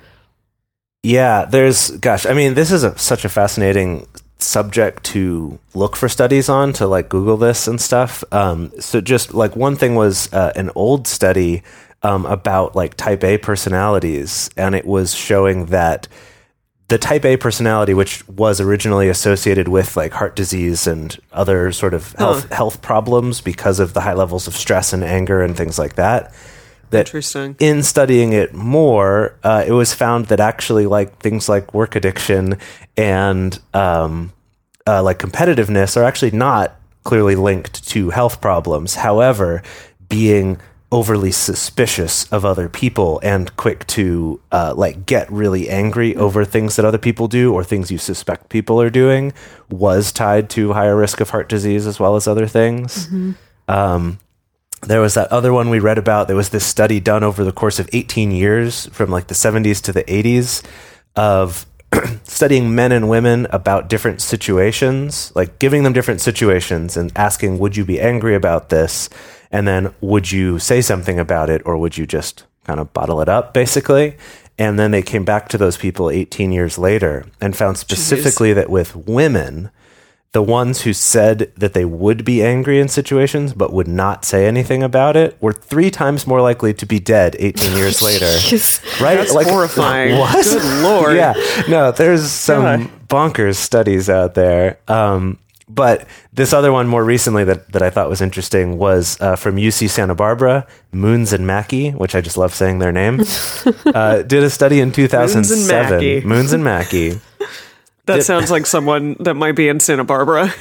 S2: Yeah, there's, gosh, I mean, this is a, such a fascinating subject to look for studies on, to like Google this and stuff. Um, so just like one thing was uh, an old study um, about like type A personalities, and it was showing that the type A personality, which was originally associated with like heart disease and other sort of health, huh. health problems because of the high levels of stress and anger and things like that, that
S5: Interesting.
S2: In studying it more, uh, it was found that actually like things like work addiction and um, uh, like competitiveness are actually not clearly linked to health problems. However, being overly suspicious of other people and quick to uh, like get really angry over things that other people do or things you suspect people are doing was tied to higher risk of heart disease as well as other things. Mm-hmm. Um, There was that other one we read about. There was this study done over the course of eighteen years from like the seventies to the eighties of studying men and women about different situations, like giving them different situations and asking, would you be angry about this? And then would you say something about it, or would you just kind of bottle it up, basically? And then they came back to those people eighteen years later and found specifically Jeez. that with women, the ones who said that they would be angry in situations but would not say anything about it were three times more likely to be dead eighteen years later. Right?
S5: That's
S2: like,
S5: horrifying.
S2: What?
S5: Good Lord.
S2: Yeah. No, there's some
S5: God.
S2: bonkers studies out there. Um, but this other one more recently that, that I thought was interesting was uh, from U C Santa Barbara, Moons and Mackey, which I just love saying their name, uh, did a study in two thousand seven.
S5: Moons and Mackey.
S2: Moons and Mackey.
S5: That
S2: Did,
S5: sounds like someone that might be in Santa Barbara.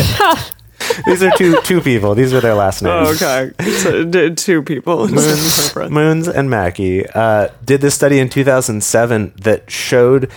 S2: These are two two people. These are their last names.
S5: Oh, okay. So, d- two people in
S2: Moons,
S5: Santa Barbara.
S2: Moons and Mackey uh, did this study in two thousand seven that showed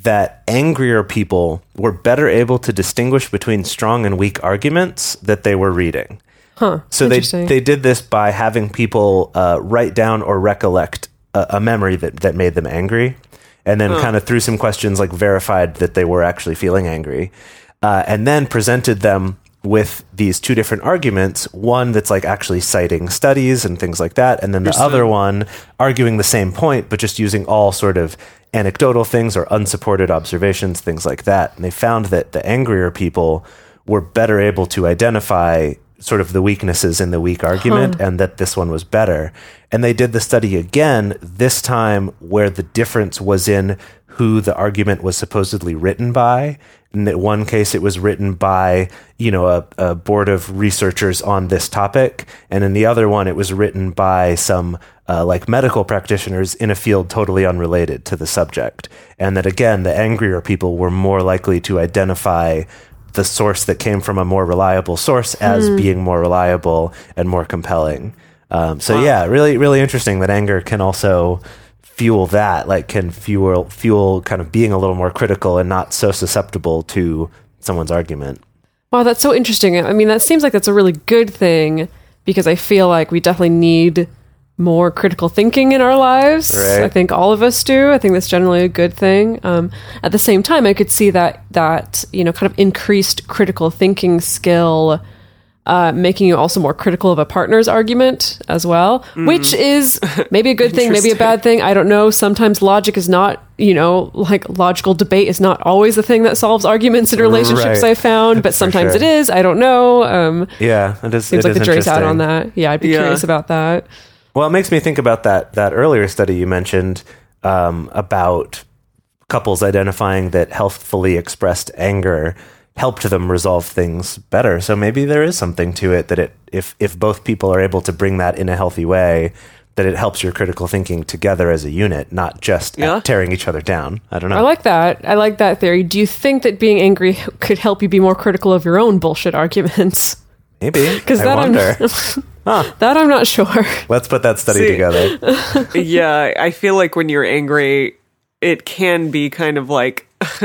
S2: that angrier people were better able to distinguish between strong and weak arguments that they were reading.
S1: Huh.
S2: So they
S1: Interesting.
S2: they did this by having people uh, write down or recollect a, a memory that, that made them angry, and then kind of through some questions like verified that they were actually feeling angry, uh, and then presented them with these two different arguments, one that's like actually citing studies and things like that, and then the other one arguing the same point, but just using all sort of anecdotal things or unsupported observations, things like that. And they found that the angrier people were better able to identify sort of the weaknesses in the weak argument, huh. and that this one was better. And they did the study again, this time where the difference was in who the argument was supposedly written by. In that one case, it was written by, you know, a, a board of researchers on this topic. And in the other one, it was written by some uh, like medical practitioners in a field totally unrelated to the subject. And that, again, the angrier people were more likely to identify the source that came from a more reliable source as mm. being more reliable and more compelling. Um, so, wow. yeah, really, really interesting that anger can also fuel that, like can fuel fuel kind of being a little more critical and not so susceptible to someone's argument.
S1: Wow, that's so interesting. I mean, that seems like that's a really good thing, because I feel like we definitely need more critical thinking in our lives.
S2: Right.
S1: I think all of us do. I think that's generally a good thing. Um, at the same time, I could see that that you know kind of increased critical thinking skill Uh, making you also more critical of a partner's argument as well, mm. which is maybe a good thing, maybe a bad thing. I don't know. Sometimes logic is not, you know, like logical debate is not always the thing that solves arguments in relationships, right. I found, but sometimes sure. it is. I don't know. Um,
S2: yeah, it is.
S1: Seems
S2: it
S1: like
S2: is
S1: the jury's out on that. Yeah, I'd be yeah. curious about that.
S2: Well, it makes me think about that, that earlier study you mentioned um, about couples identifying that healthfully expressed anger helped them resolve things better. So maybe there is something to it that it, if if both people are able to bring that in a healthy way, that it helps your critical thinking together as a unit, not just
S5: yeah.
S2: tearing each other down. I don't know.
S1: I like that. I like that theory. Do you think that being angry could help you be more critical of your own bullshit arguments?
S2: Maybe.
S1: Because that,
S2: wonder.
S1: huh. that I'm not sure.
S2: Let's put that study
S5: See,
S2: together.
S5: Yeah, I feel like when you're angry, it can be kind of like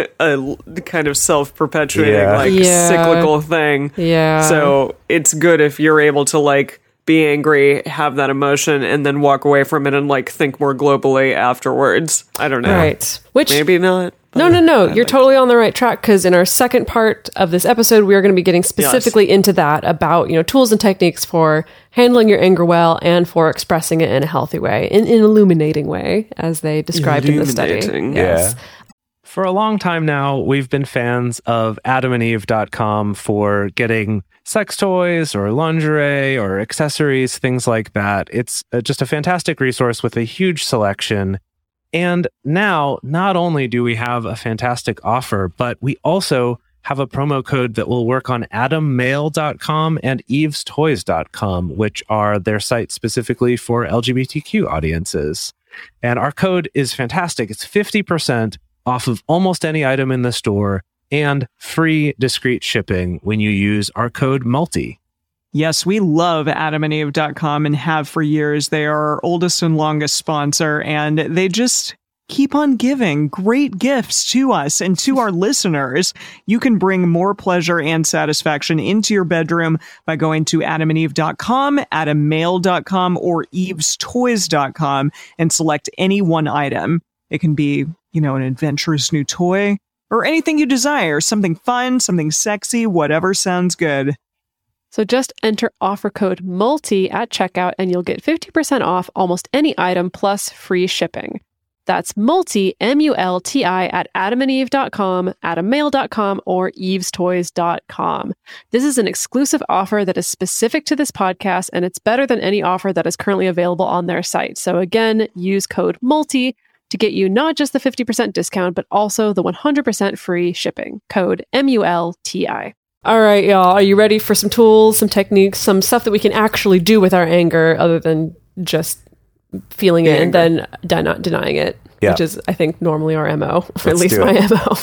S5: a kind of self-perpetuating,
S2: yeah.
S5: like
S1: yeah.
S5: cyclical thing.
S1: Yeah.
S5: So it's good if you're able to like be angry, have that emotion, and then walk away from it and like think more globally afterwards. I don't know.
S1: Right. Which
S5: maybe not.
S1: No, no, no.
S5: I
S1: You're
S5: like
S1: totally on the right track, because in our second part of this episode, we are going to be getting specifically yes. into that, about, you know, tools and techniques for handling your anger well and for expressing it in a healthy way, in an illuminating way, as they described in the study.
S5: Illuminating.
S1: Yes.
S2: Yeah.
S6: For a long time now, we've been fans of adam and eve dot com for getting sex toys or lingerie or accessories, things like that. It's uh, just a fantastic resource with a huge selection. And now, not only do we have a fantastic offer, but we also have a promo code that will work on adam mail dot com and eves toys dot com, which are their sites specifically for L G B T Q audiences. And our code is fantastic. It's fifty percent off of almost any item in the store, and free discreet shipping when you use our code MULTI.
S3: Yes, we love adam and eve dot com and have for years. They are our oldest and longest sponsor, and they just keep on giving great gifts to us and to our listeners. You can bring more pleasure and satisfaction into your bedroom by going to adam and eve dot com, adam mail dot com, or eves toys dot com and select any one item. It can be, you know, an adventurous new toy or anything you desire, something fun, something sexy, whatever sounds good.
S1: So just enter offer code MULTI at checkout and you'll get fifty percent off almost any item plus free shipping. That's MULTI, M U L T I, at adam and eve dot com, adam mail dot com, or eves toys dot com. This is an exclusive offer that is specific to this podcast, and it's better than any offer that is currently available on their site. So again, use code MULTI to get you not just the fifty percent discount, but also the one hundred percent free shipping. Code M U L T I. All right, y'all. Are you ready for some tools, some techniques, some stuff that we can actually do with our anger other than just feeling it and then den- denying it,
S2: yeah.
S1: which is, I think, normally our M O, or
S2: Let's
S1: at least
S2: do
S1: my
S2: it.
S1: M O.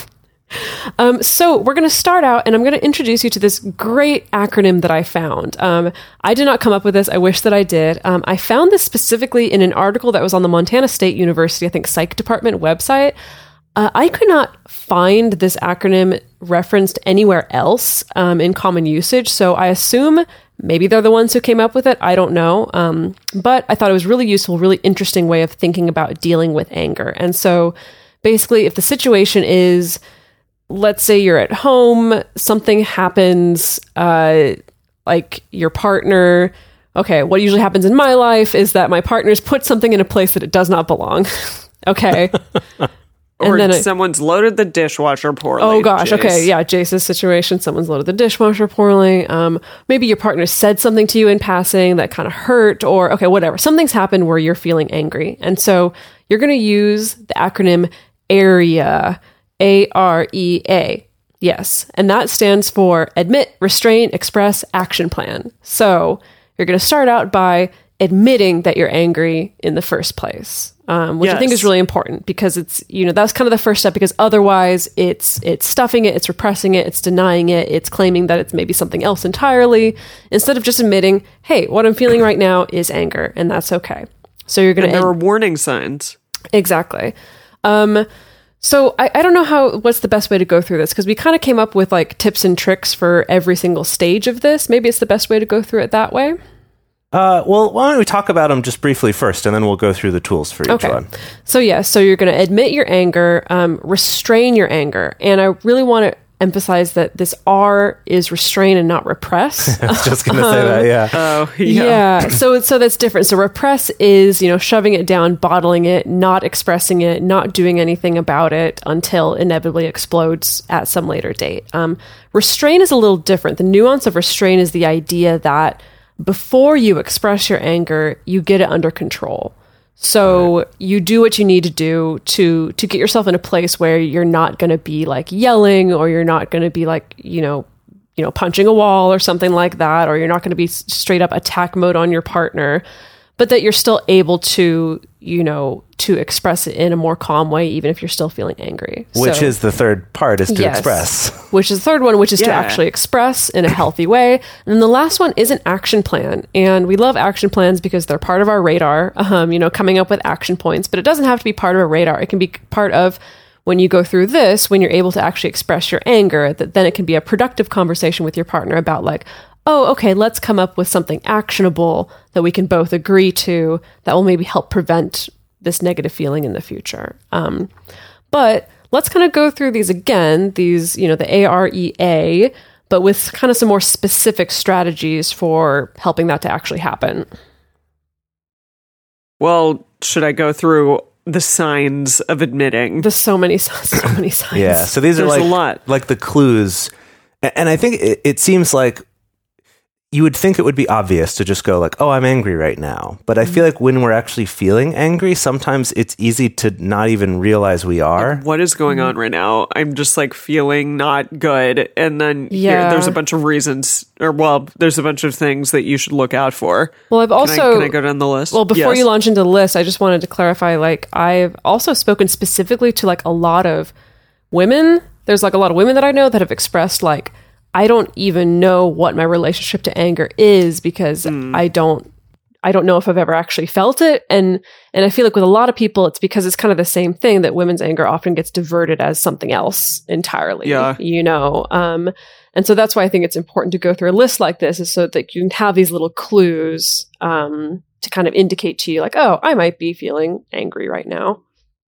S1: Um, so we're going to start out, and I'm going to introduce you to this great acronym that I found. Um, I did not come up with this. I wish that I did. Um, I found this specifically in an article that was on the Montana State University, I think, Psych Department website. Uh, I could not find this acronym referenced anywhere else um, in common usage, so I assume maybe they're the ones who came up with it. I don't know. Um, but I thought it was really useful, really interesting way of thinking about dealing with anger. And so basically, if the situation is, let's say you're at home, something happens, uh, like your partner, okay, what usually happens in my life is that my partner's put something in a place that it does not belong. Okay.
S5: Or
S1: And then it-
S5: someone's loaded the dishwasher poorly.
S1: Oh gosh,
S5: Jace.
S1: okay, yeah, Jace's situation, someone's loaded the dishwasher poorly. Um, maybe your partner said something to you in passing that kind of hurt, or okay, whatever. Something's happened where you're feeling angry. And so you're going to use the acronym AREA, A R E A. Yes, and that stands for Admit, Restrain, Express, Action Plan. So you're going to start out by admitting that you're angry in the first place. Um, which I think
S5: Yes.
S1: is really important because it's, you know, that's kind of the first step, because otherwise it's it's stuffing it, it's repressing it, it's denying it, it's claiming that it's maybe something else entirely, instead of just admitting, hey, what I'm feeling right now is anger, and that's okay. So you're going
S5: And
S1: to...
S5: there are warning signs.
S1: Exactly. Um, so I, I don't know how what's the best way to go through this, because we kind of came up with like tips and tricks for every single stage of this. Maybe it's the best way to go through it that way.
S2: Uh, well, why don't we talk about them just briefly first, and then we'll go through the tools for each
S1: Okay.
S2: one.
S1: So yeah, so you're going to admit your anger, um, restrain your anger, and I really want to emphasize that this R is restrain and not repress.
S2: I was just going to say that, yeah.
S5: Oh, yeah.
S1: Yeah. So so that's different. So repress is, you know, shoving it down, bottling it, not expressing it, not doing anything about it until inevitably explodes at some later date. Um, restrain is a little different. The nuance of restrain is the idea that before you express your anger, you get it under control. So you do what you need to do to to get yourself in a place where you're not going to be like yelling, or you're not going to be like, you know, you know, punching a wall or something like that, or you're not going to be s- straight up attack mode on your partner, but that you're still able to, you know, to express it in a more calm way, even if you're still feeling angry.
S2: Which
S1: So-
S2: is the third part, is to
S1: Yes.
S2: express.
S1: which is the third one, which is to
S5: Yeah.
S1: actually express in a healthy way. And then the last one is an action plan. And we love action plans because they're part of our radar, um, you know, coming up with action points. But it doesn't have to be part of a radar. It can be part of when you go through this, when you're able to actually express your anger, that then it can be a productive conversation with your partner about like, oh, okay, let's come up with something actionable that we can both agree to that will maybe help prevent this negative feeling in the future. Um, but let's kind of go through these again, these, you know, the A R E A, but with kind of some more specific strategies for helping that to actually happen.
S5: Well, should I go through the signs of admitting?
S1: There's so many, so many signs.
S2: Yeah, so these
S5: There's
S2: are
S5: a
S2: like
S5: lot.
S2: like the clues, A- and I think it, it seems like you would think it would be obvious to just go like, "Oh, I'm angry right now," but I feel like when we're actually feeling angry, sometimes it's easy to not even realize we are.
S5: What is going on right now? I'm just like feeling not good. And then
S1: Yeah.
S5: here, there's a bunch of reasons, or well, there's a bunch of things that you should look out for.
S1: Well, I've
S5: Can,
S1: also
S5: I, can I go down the list?
S1: Well, before
S5: Yes.
S1: you launch into the list, I just wanted to clarify, like, I've also spoken specifically to like a lot of women. There's like a lot of women that I know that have expressed like, I don't even know what my relationship to anger is because I don't I don't know if I've ever actually felt it. And and I feel like with a lot of people, it's because it's kind of the same thing, that women's anger often gets diverted as something else entirely.
S5: Yeah.
S1: You know? Um, and so that's why I think it's important to go through a list like this, is so that you can have these little clues um, to kind of indicate to you like, oh, I might be feeling angry right now.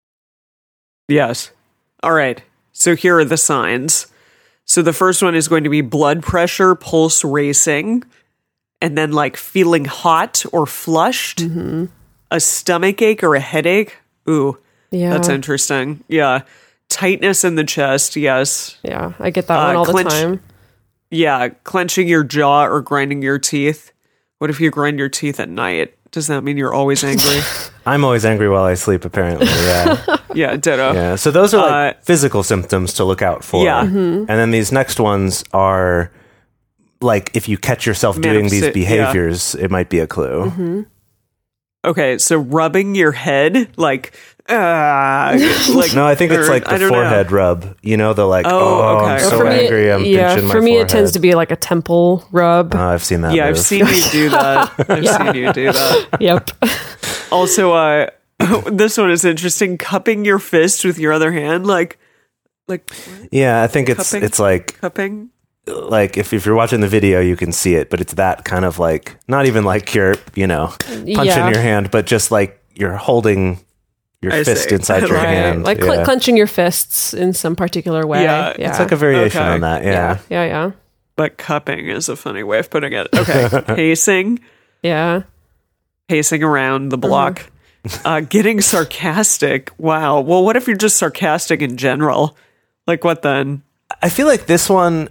S5: Yes. All right. So here are the signs. So the first one is going to be blood pressure, pulse racing, and then like feeling hot or flushed,
S1: Mm-hmm.
S5: a stomach ache or a headache. Ooh,
S1: Yeah.
S5: that's interesting. Yeah. Tightness in the chest. Yes.
S1: Yeah. I get that
S5: Uh,
S1: one all
S5: clench-
S1: the time.
S5: Yeah. Clenching your jaw or grinding your teeth. What if you grind your teeth at night? Does that mean you're always angry?
S2: I'm always angry while I sleep, apparently. Yeah.
S5: Yeah, ditto.
S2: Yeah, so those are like
S5: Uh,
S2: physical symptoms to look out for.
S5: Yeah.
S1: Mm-hmm.
S2: And then these next ones are like if you catch yourself doing these
S5: Manifest- yeah.
S2: behaviors, it might be a clue.
S1: Mm-hmm.
S5: Okay, so rubbing your head, like, uh, like
S2: No, I think it's
S5: or-
S2: like
S5: I
S2: the
S5: don't know.
S2: forehead rub. You know, the like,
S5: Oh,
S2: oh,
S5: okay.
S2: I'm
S5: Or
S2: so
S1: for me,
S2: angry, I'm
S1: yeah,
S2: pinching my
S1: for me,
S2: forehead.
S1: it tends to be like a temple rub.
S2: Oh, I've seen that.
S5: Yeah,
S2: move.
S5: I've seen you do that. I've
S1: Yeah.
S5: seen you do that.
S1: Yep.
S5: Also, uh, This one is interesting. Cupping your fist with your other hand, like, like
S2: Yeah, I think it's
S5: Cupping?
S2: it's like
S5: cupping.
S2: like if, if you're watching the video, you can see it, but it's that kind of like not even like you're you know punching
S1: Yeah.
S2: your hand, but just like you're holding your
S5: I
S2: fist
S5: see.
S2: inside your
S1: Right.
S2: hand.
S1: Like
S2: yeah.
S1: cl- clenching your fists in some particular way.
S5: Yeah,
S1: yeah.
S2: It's like a variation
S5: Okay.
S2: on that. Yeah.
S1: yeah, yeah, yeah,
S5: But cupping is a funny way of putting it. Okay, pacing,
S1: yeah.
S5: pacing around the block,
S1: Uh-huh.
S5: uh, getting sarcastic. Wow. Well, what if you're just sarcastic in general? Like, what then?
S2: I feel like this one,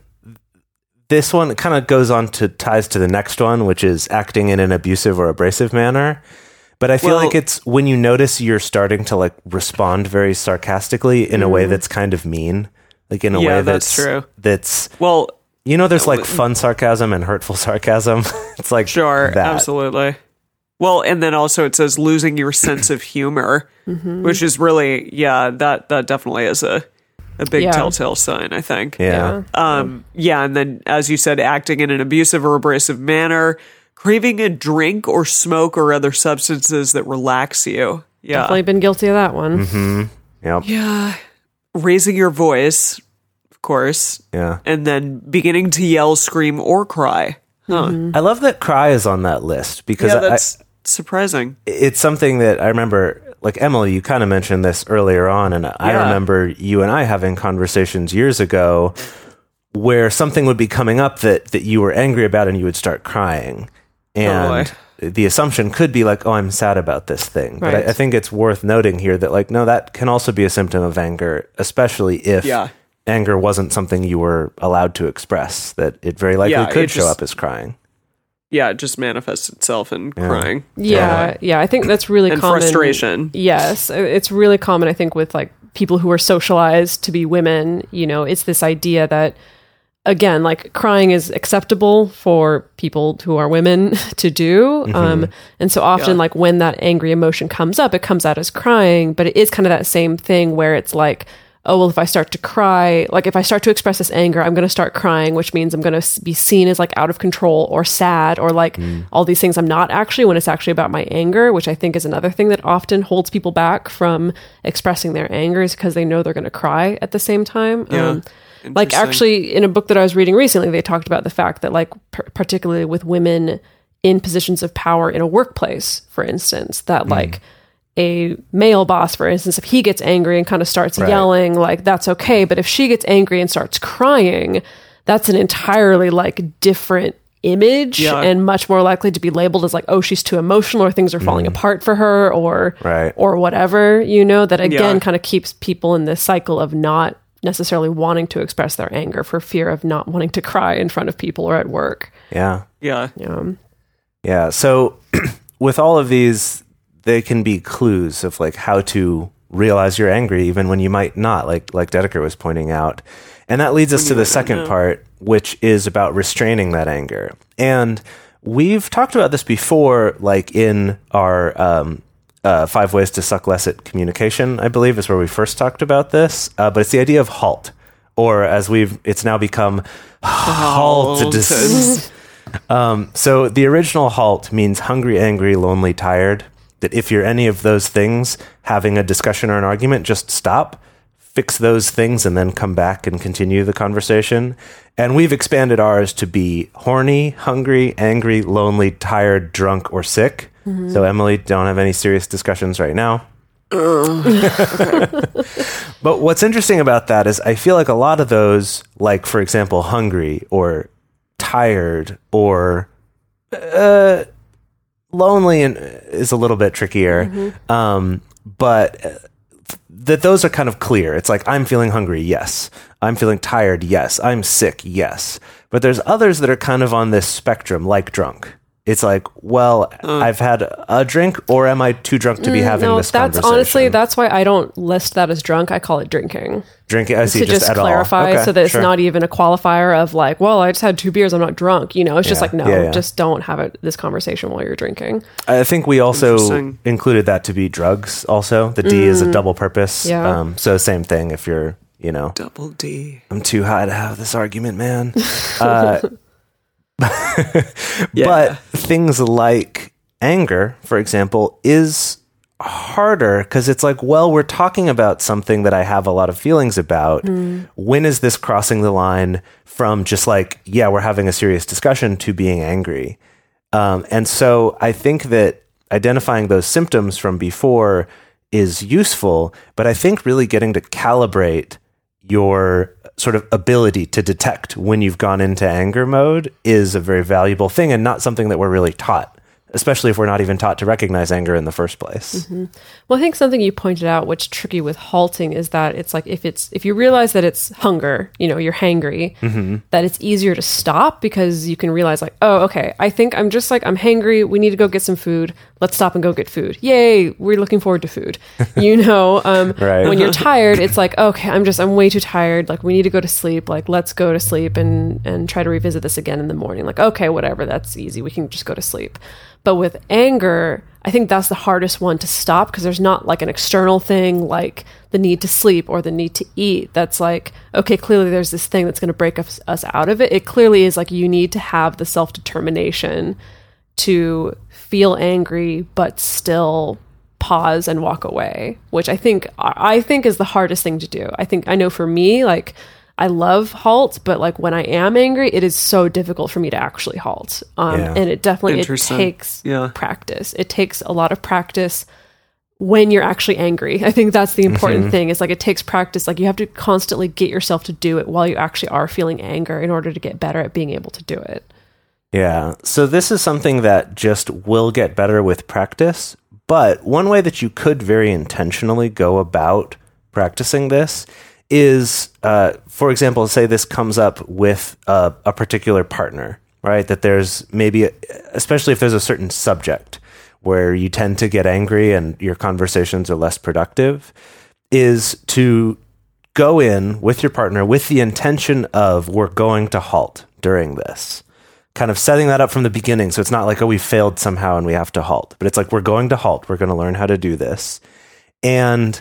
S2: this one kind of goes on to ties to the next one, which is acting in an abusive or abrasive manner. But I feel
S5: Well-
S2: like it's when you notice you're starting to like respond very sarcastically in a way that's kind of mean, like in a
S5: Mm. Yeah,
S2: way
S5: that's
S2: that's
S5: true.
S2: That's
S5: Well,
S2: you know, there's like fun sarcasm and hurtful sarcasm. It's like
S5: sure,
S2: that.
S5: absolutely. Well, and then also it says losing your sense of humor,
S1: Mm-hmm.
S5: which is really, yeah, that that definitely is a a big
S1: Yeah.
S5: telltale sign, I think.
S2: Yeah.
S5: Um, yeah, and then as you said, acting in an abusive or abrasive manner, craving a drink or smoke or other substances that relax you. Yeah.
S1: Definitely been guilty of that one.
S2: Mm-hmm. Yep.
S5: Yeah. Raising your voice, of course,
S2: Yeah.
S5: and then beginning to yell, scream, or cry. Huh.
S2: I love that cry is on that list because
S5: Yeah,
S2: I,
S5: that's surprising.
S2: it's something that I remember, like Emily, you kind of mentioned this earlier on, and I
S5: Yeah.
S2: remember you and I having conversations years ago where something would be coming up that, that you were angry about and you would start crying. And
S5: Totally.
S2: the assumption could be like, oh, I'm sad about this thing. But
S1: Right.
S2: I, I think it's worth noting here that, like, no, that can also be a symptom of anger, especially if
S5: Yeah.
S2: anger wasn't something you were allowed to express, that it very likely
S5: Yeah,
S2: could
S5: it
S2: show
S5: just-
S2: up as crying.
S5: Yeah, it just manifests itself in crying.
S1: Yeah, yeah. I think that's really
S5: And
S1: common.
S5: frustration.
S1: Yes, it's really common. I think with like people who are socialized to be women. You know, it's this idea that again, like crying is acceptable for people who are women to do. Um, and so often,
S5: Yeah.
S1: like when that angry emotion comes up, it comes out as crying. But it is kind of that same thing where it's like, oh, well, if I start to cry, like if I start to express this anger, I'm going to start crying, which means I'm going to be seen as like out of control or sad or like all these things I'm not actually, when it's actually about my anger, which I think is another thing that often holds people back from expressing their anger is because they know they're going to cry at the same time.
S5: Yeah.
S1: Um, like
S5: Interesting.
S1: actually in a book that I was reading recently, they talked about the fact that like p- particularly with women in positions of power in a workplace, for instance, that like a male boss, for instance, if he gets angry and kind of starts
S2: Right.
S1: yelling, like that's okay. But if she gets angry and starts crying, that's an entirely like different image
S5: Yeah.
S1: and much more likely to be labeled as like, oh, she's too emotional or things are falling apart for her or
S2: Right.
S1: or whatever, you know, that again
S5: Yeah.
S1: kind of keeps people in this cycle of not necessarily wanting to express their anger for fear of not wanting to cry in front of people or at work.
S2: Yeah.
S5: Yeah.
S1: Yeah.
S2: Yeah. So with all of these, they can be clues of like how to realize you're angry even when you might not, like like Dedeker was pointing out. And that leads us to the second part, which is about restraining that anger. And we've talked about this before, like in our um, uh, Five Ways to Suck Less at Communication, I believe is where we first talked about this. Uh, but it's the idea of halt, or as we've, it's now become halt. Um, so the original halt means hungry, angry, lonely, tired. That if you're any of those things, having a discussion or an argument, just stop, fix those things, and then come back and continue the conversation. And we've expanded ours to be horny, hungry, angry, lonely, tired, drunk, or sick. So Emily, don't have any serious discussions right now. But what's interesting about that is I feel like a lot of those, like for example, hungry or tired or uh, lonely and is a little bit trickier. Um, but uh, that those are kind of clear. It's like, I'm feeling hungry. Yes. I'm feeling tired. Yes. I'm sick. Yes. But there's others that are kind of on this spectrum, like drunk. It's like, well, I've had a drink, or am I too drunk to be having
S1: No,
S2: this
S1: that's
S2: conversation?
S1: honestly, that's why I don't list that as drunk. I call it drinking.
S2: Drinking, I see,
S1: to
S2: just,
S1: just
S2: at
S1: clarify
S2: all. Okay,
S1: so that it's
S2: sure.
S1: not even a qualifier of like, well, I just had two beers, I'm not drunk. You know, it's just
S2: Yeah,
S1: like, no,
S2: yeah, yeah.
S1: just don't have it, this conversation while you're drinking.
S2: I think we also
S5: Interesting.
S2: included that to be drugs also. The D is a double purpose.
S1: Yeah.
S2: Um, so same thing if you're, you know,
S5: Double D.
S2: I'm too high to have this argument, man. Uh,
S5: Yeah.
S2: But things like anger, for example, is harder because it's like, well, we're talking about something that I have a lot of feelings about. Mm. When is this crossing the line from just like, yeah, we're having a serious discussion to being angry? Um, and so I think that identifying those symptoms from before is useful, but I think really getting to calibrate your sort of ability to detect when you've gone into anger mode is a very valuable thing and not something that we're really taught, especially if we're not even taught to recognize anger in the first place.
S1: Mm-hmm. Well, I think something you pointed out, what's tricky with halting, is that it's like if it's if you realize that it's hunger, you know, you're hangry, mm-hmm. that it's easier to stop because you can realize like, oh, okay, I think I'm just like, I'm hangry. We need to go get some food. Let's stop and go get food. Yay, we're looking forward to food. You know, um,
S2: right.
S1: When you're tired, it's like, okay, I'm just, I'm way too tired. Like we need to go to sleep. Like let's go to sleep and and try to revisit this again in the morning. Like, okay, whatever, that's easy. We can just go to sleep. But with anger, I think that's the hardest one to stop because there's not like an external thing like the need to sleep or the need to eat. That's like, okay, clearly there's this thing that's going to break us, us out of it. It clearly is like you need to have the self-determination to feel angry, but still pause and walk away, which I think, I think is the hardest thing to do. I think, I know for me, like, I love halt, but like when I am angry, it is so difficult for me to actually halt. Um,
S2: Yeah.
S1: And it definitely, it takes
S5: Yeah.
S1: practice. It takes a lot of practice when you're actually angry. I think that's the important
S2: Mm-hmm.
S1: thing. Is like, it takes practice. Like you have to constantly get yourself to do it while you actually are feeling anger in order to get better at being able to do it.
S2: Yeah. So this is something that just will get better with practice. But one way that you could very intentionally go about practicing this is, uh, for example, say this comes up with a, a particular partner, right? That there's maybe, a, especially if there's a certain subject where you tend to get angry and your conversations are less productive, is to go in with your partner with the intention of we're going to halt during this. Kind of setting that up from the beginning. So it's not like, oh, we failed somehow and we have to halt. But it's like, we're going to halt. We're going to learn how to do this. And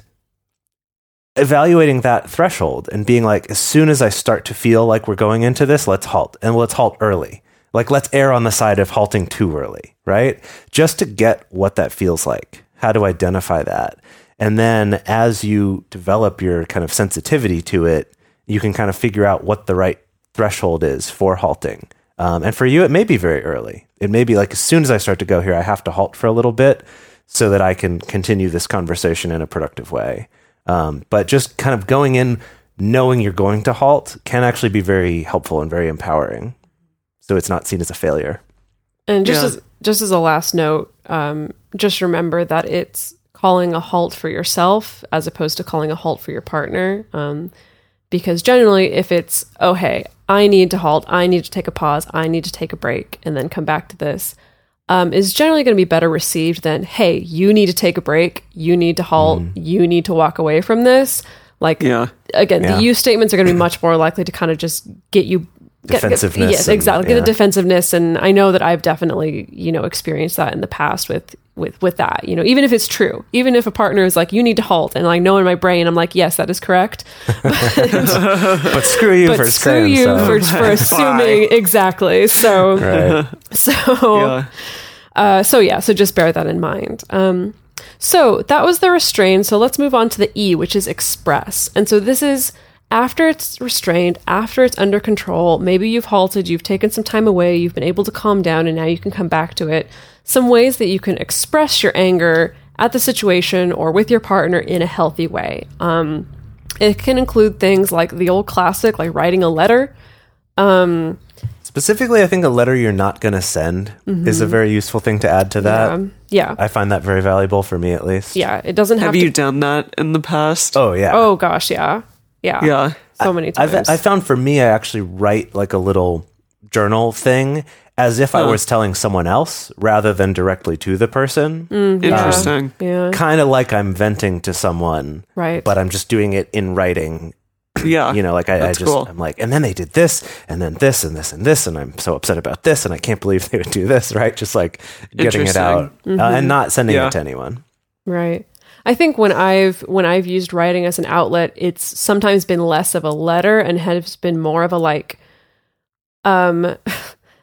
S2: evaluating that threshold and being like, as soon as I start to feel like we're going into this, let's halt. And let's halt early. Like, let's err on the side of halting too early, right? Just to get what that feels like. How to identify that. And then as you develop your kind of sensitivity to it, you can kind of figure out what the right threshold is for halting. Um, and for you, it may be very early. It may be like, as soon as I start to go here, I have to halt for a little bit so that I can continue this conversation in a productive way. Um, but just kind of going in, knowing you're going to halt can actually be very helpful and very empowering. So it's not seen as a failure.
S1: And just
S5: Yeah.
S1: as just as a last note, um, just remember that it's calling a halt for yourself as opposed to calling a halt for your partner. Um, because generally, if it's, oh, hey, I need to halt, I need to take a pause, I need to take a break, and then come back to this, um, is generally going to be better received than, hey, you need to take a break, you need to halt, mm. you need to walk away from this. Like,
S5: Yeah.
S1: again,
S2: Yeah.
S1: the you statements are going to be much more likely to kind of just get you Get- get-
S2: Defensiveness
S1: yes,
S2: and-
S1: exactly. Get
S2: yeah.
S1: a defensiveness, and I know that I've definitely, you know, experienced that in the past with with with that. You know, even if it's true, even if a partner is like, "You need to halt," and I know in my brain, I'm like, "Yes, that is correct."
S2: But screw you
S1: but
S2: for
S1: screw
S2: saying
S1: you
S2: so.
S1: for for assuming exactly. So
S2: Right.
S1: so
S5: Yeah.
S1: uh, so yeah. So just bear that in mind. Um, so that was the restrain. So let's move on to the E, which is express. And so this is after it's restrained, after it's under control, maybe you've halted, you've taken some time away, you've been able to calm down, and now you can come back to it. Some ways that you can express your anger at the situation or with your partner in a healthy way. Um, it can include things like the old classic, like writing a letter. Um,
S2: Specifically, I think a letter you're not going to send
S1: Mm-hmm.
S2: is a very useful thing to add to that.
S1: um, yeah.
S2: I find that very valuable for me, at least.
S1: Yeah. It doesn't have,
S5: Have
S1: to.
S5: you done that in the past?
S2: Oh, yeah.
S1: Oh, gosh. Yeah. Yeah.
S5: Yeah.
S1: So many
S2: I've,
S1: times.
S2: I found for me, I actually write like a little journal thing as if I
S5: Huh.
S2: was telling someone else rather than directly to the person.
S5: Interesting.
S1: yeah.
S2: Kind of like I'm venting to someone,
S1: Right.
S2: but I'm just doing it in writing.
S5: Yeah.
S2: You know, like I, I
S5: That's
S2: just,
S5: cool.
S2: I'm like, and then they did this, and then this, and this, and this, and I'm so upset about this, and I can't believe they would do this, right? Just like getting it
S5: Interesting.
S2: out uh, and not sending
S5: Yeah.
S2: it to anyone.
S1: Right. I think when I've when I've used writing as an outlet, it's sometimes been less of a letter and has been more of a like um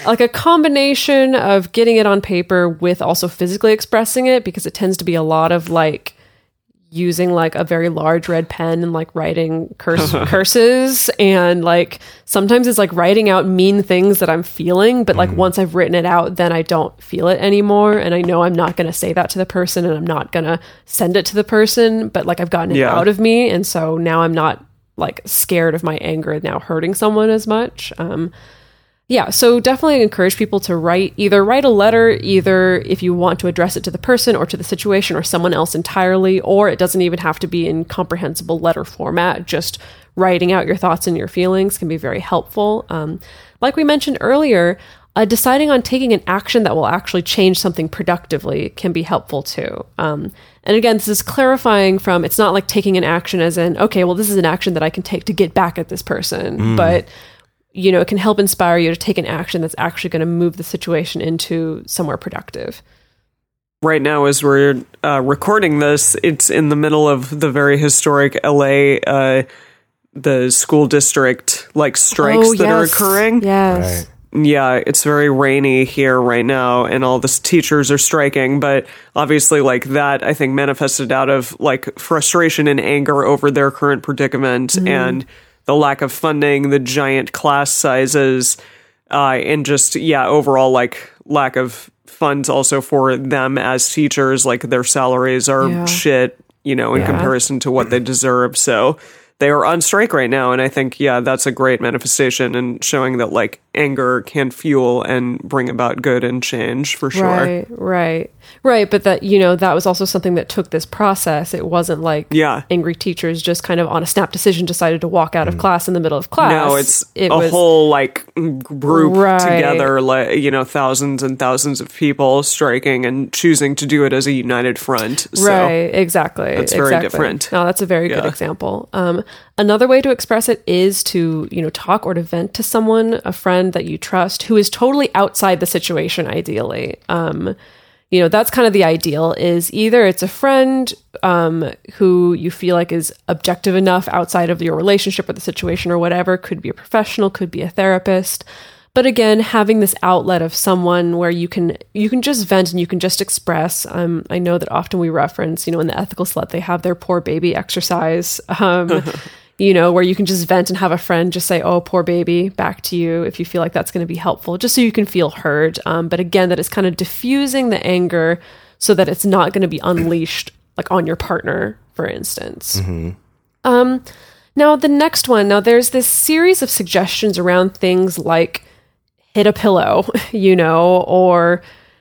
S1: like a combination of getting it on paper with also physically expressing it, because it tends to be a lot of like using like a very large red pen and like writing curse curses, and like sometimes it's like writing out mean things that I'm feeling, but like mm. once I've written it out, then I don't feel it anymore, and I know I'm not going to say that to the person, and I'm not going to send it to the person, but like I've gotten it yeah. out of me, and so now I'm not like scared of my anger now hurting someone as much. Um, Yeah, so definitely encourage people to write, either write a letter, either if you want to address it to the person or to the situation or someone else entirely, or it doesn't even have to be in comprehensible letter format. Just writing out your thoughts and your feelings can be very helpful. Um, like we mentioned earlier, uh, deciding on taking an action that will actually change something productively can be helpful too. Um, and again, this is clarifying from, it's not like taking an action as in, okay, well, this is an action that I can take to get back at this person, mm. but you know, it can help inspire you to take an action that's actually going to move the situation into somewhere productive.
S5: Right now, as we're uh, recording this, it's in the middle of the very historic L A, uh, the school district like strikes
S1: oh,
S5: that
S1: yes.
S5: are occurring.
S1: Yes.
S2: Right.
S5: Yeah, it's very rainy here right now, and all the teachers are striking. But obviously, like that, I think manifested out of like frustration and anger over their current predicament mm. and the lack of funding, the giant class sizes, uh, and just, yeah, overall, like, lack of funds also for them as teachers. Like, their salaries are
S1: yeah.
S5: shit, you know, in
S1: yeah.
S5: comparison to what they deserve. So they are on strike right now. And I think, yeah, that's a great manifestation and showing that, like, anger can fuel and bring about good and change for sure.
S1: Right, right. Right, but that, you know, that was also something that took this process. It wasn't like
S5: yeah.
S1: angry teachers just kind of on a snap decision decided to walk out of class in the middle of class.
S5: No, it's
S1: it
S5: a
S1: was,
S5: whole like group
S1: right.
S5: together, like, you know, thousands and thousands of people striking and choosing to do it as a united front. So
S1: right, exactly.
S5: That's very
S1: exactly.
S5: different.
S1: No, that's a very
S5: Yeah.
S1: good example. Um, another way to express it is to, you know, talk or to vent to someone, a friend that you trust, who is totally outside the situation, ideally. Um, you know, that's kind of the ideal, is either it's a friend um, who you feel like is objective enough outside of your relationship or the situation or whatever, could be a professional, could be a therapist. But again, having this outlet of someone where you can you can just vent and you can just express. Um, I know that often we reference, you know, in the Ethical Slut, they have their poor baby exercise. Um, you know, where you can just vent and have a friend just say, oh, poor baby, back to you, if you feel like that's going to be helpful, just so you can feel heard. Um, but again, that is kind of diffusing the anger so that it's not going to be unleashed like on your partner, for instance.
S2: Mm-hmm.
S1: Um, now, the next one, now there's this series of suggestions around things like hit a pillow, you know, or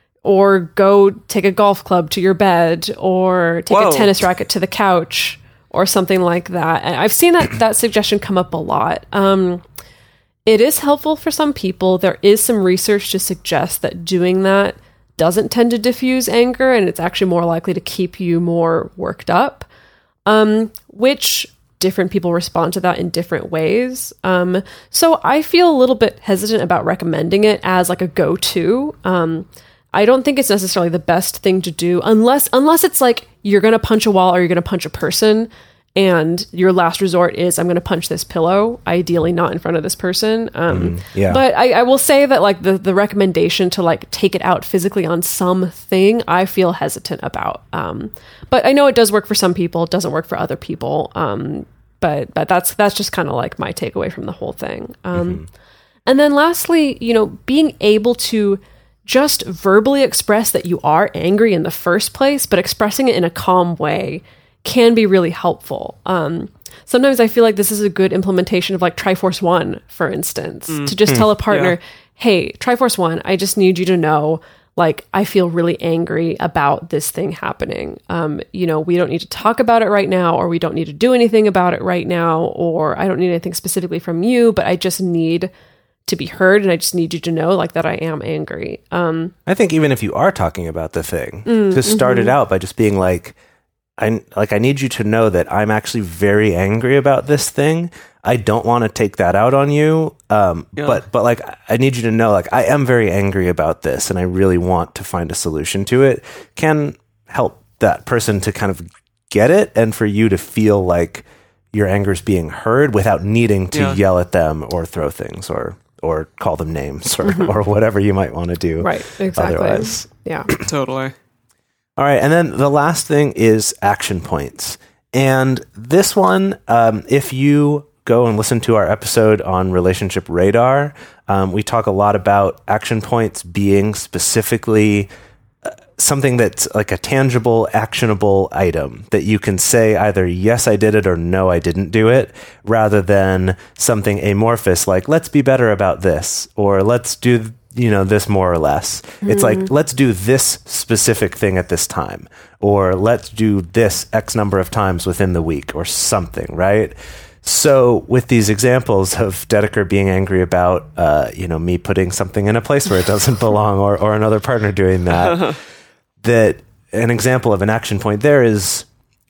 S1: or go take a golf club to your bed, or take
S5: Whoa.
S1: a tennis racket to the couch, or something like that. And I've seen that that suggestion come up a lot. Um, it is helpful for some people. There is some research to suggest that doing that doesn't tend to diffuse anger, and it's actually more likely to keep you more worked up, um, which different people respond to that in different ways. Um, so I feel a little bit hesitant about recommending it as like a go-to. Um, I don't think it's necessarily the best thing to do unless unless it's like you're going to punch a wall or you're going to punch a person and your last resort is I'm going to punch this pillow, ideally not in front of this person. Um,
S2: Mm, yeah.
S1: But I, I will say that like the, the recommendation to like take it out physically on something, I feel hesitant about. Um, but I know it does work for some people. It doesn't work for other people. Um, but but that's that's just kind of like my takeaway from the whole thing. Um,
S2: Mm-hmm.
S1: And then lastly, you know, being able to just verbally express that you are angry in the first place, but expressing it in a calm way can be really helpful. Um, sometimes I feel like this is a good implementation of like Triforce One, for instance,
S5: Mm.
S1: to just tell a partner,
S5: Yeah.
S1: hey, Triforce One, I just need you to know, like, I feel really angry about this thing happening. Um, you know, we don't need to talk about it right now, or we don't need to do anything about it right now, or I don't need anything specifically from you, but I just need to be heard, and I just need you to know like that I am angry. Um,
S2: I think even if you are talking about the thing,
S1: Mm,
S2: to start
S1: mm-hmm.
S2: it out by just being like, I like I need you to know that I'm actually very angry about this thing. I don't want to take that out on you. Um,
S5: Yeah.
S2: but but like I need you to know like I am very angry about this, and I really want to find a solution to it. Can help that person to kind of get it, and for you to feel like your anger is being heard without needing to
S5: Yeah.
S2: yell at them or throw things or or call them names or, or whatever you might want to do.
S1: Right. Exactly.
S2: Otherwise.
S1: Yeah.
S5: Totally.
S2: All right. And then the last thing is action points. And this one, um, if you go and listen to our episode on Relationship Radar, um, we talk a lot about action points being specifically uh, something that's like a tangible, actionable item that you can say either, yes, I did it, or no, I didn't do it, rather than something amorphous like, let's be better about this, or let's do, you know, this more or less. Mm. It's like, let's do this specific thing at this time, or let's do this X number of times within the week, or something, right? So with these examples of Dedeker being angry about, uh, you know, me putting something in a place where it doesn't belong, or, or another partner doing that, that an example of an action point there is,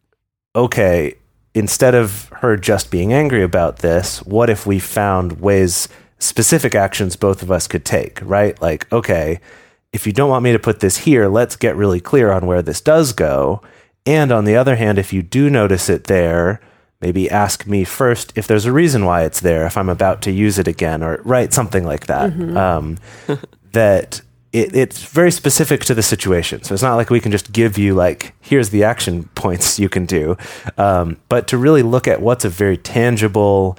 S2: okay, instead of her just being angry about this, what if we found ways, specific actions both of us could take, right? Like, okay, if you don't want me to put this here, let's get really clear on where this does go. And on the other hand, if you do notice it there, maybe ask me first if there's a reason why it's there, if I'm about to use it again, or right, something like that. Mm-hmm. Um, that it, it's very specific to the situation. So it's not like we can just give you like, here's the action points you can do. Um, but to really look at what's a very tangible,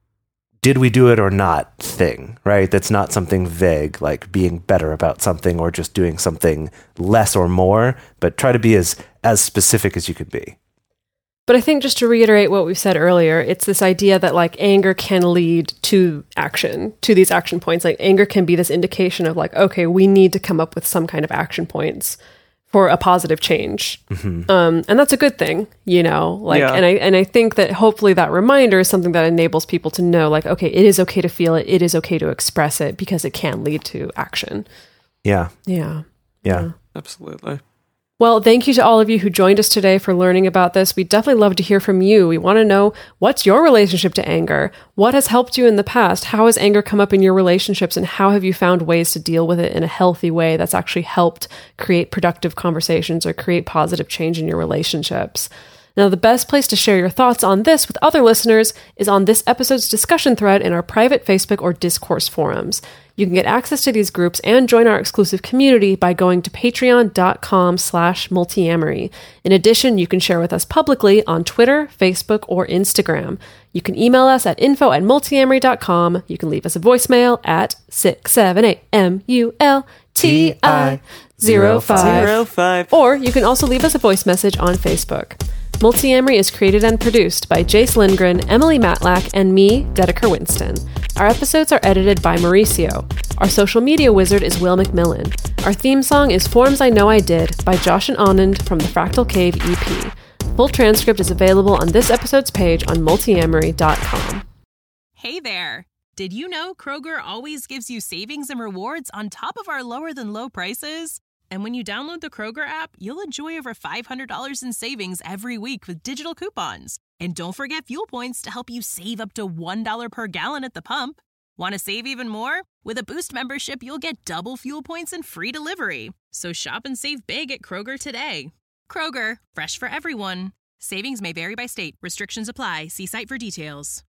S2: did we do it or not thing, right? That's not something vague, like being better about something or just doing something less or more, but try to be as, as specific as you could be.
S1: But I think just to reiterate what we've said earlier, it's this idea that like anger can lead to action, to these action points. Like anger can be this indication of like, okay, we need to come up with some kind of action points for a positive change. Mm-hmm. Um, and that's a good thing, you know, like, yeah. and I, and I think that hopefully that reminder is something that enables people to know like, okay, it is okay to feel it. It is okay to express it because it can lead to action.
S2: Yeah.
S1: Yeah.
S2: Yeah.
S1: yeah.
S5: Absolutely.
S1: Well, thank you to all of you who joined us today for learning about this. We'd definitely love to hear from you. We want to know, what's your relationship to anger? What has helped you in the past? How has anger come up in your relationships? And how have you found ways to deal with it in a healthy way that's actually helped create productive conversations or create positive change in your relationships? Now, the best place to share your thoughts on this with other listeners is on this episode's discussion thread in our private Facebook or Discourse forums. You can get access to these groups and join our exclusive community by going to patreon.com slash multiamory. In addition, you can share with us publicly on Twitter, Facebook, or Instagram. You can email us at info at multiamory dot com. You can leave us a voicemail at six seven eight M U L T I zero five.
S5: Zero five.
S1: Or you can also leave us a voice message on Facebook. Multiamory is created and produced by Jace Lindgren, Emily Matlack, and me, Dedeker Winston. Our episodes are edited by Mauricio. Our social media wizard is Will McMillan. Our theme song is Forms I Know I Did by Josh and Anand from the Fractal Cave E P. Full transcript is available on this episode's page on multiamory dot com.
S7: Hey there! Did you know Kroger always gives you savings and rewards on top of our lower than low prices? And when you download the Kroger app, you'll enjoy over five hundred dollars in savings every week with digital coupons. And don't forget fuel points to help you save up to one dollar per gallon at the pump. Want to save even more? With a Boost membership, you'll get double fuel points and free delivery. So shop and save big at Kroger today. Kroger, fresh for everyone. Savings may vary by state. Restrictions apply. See site for details.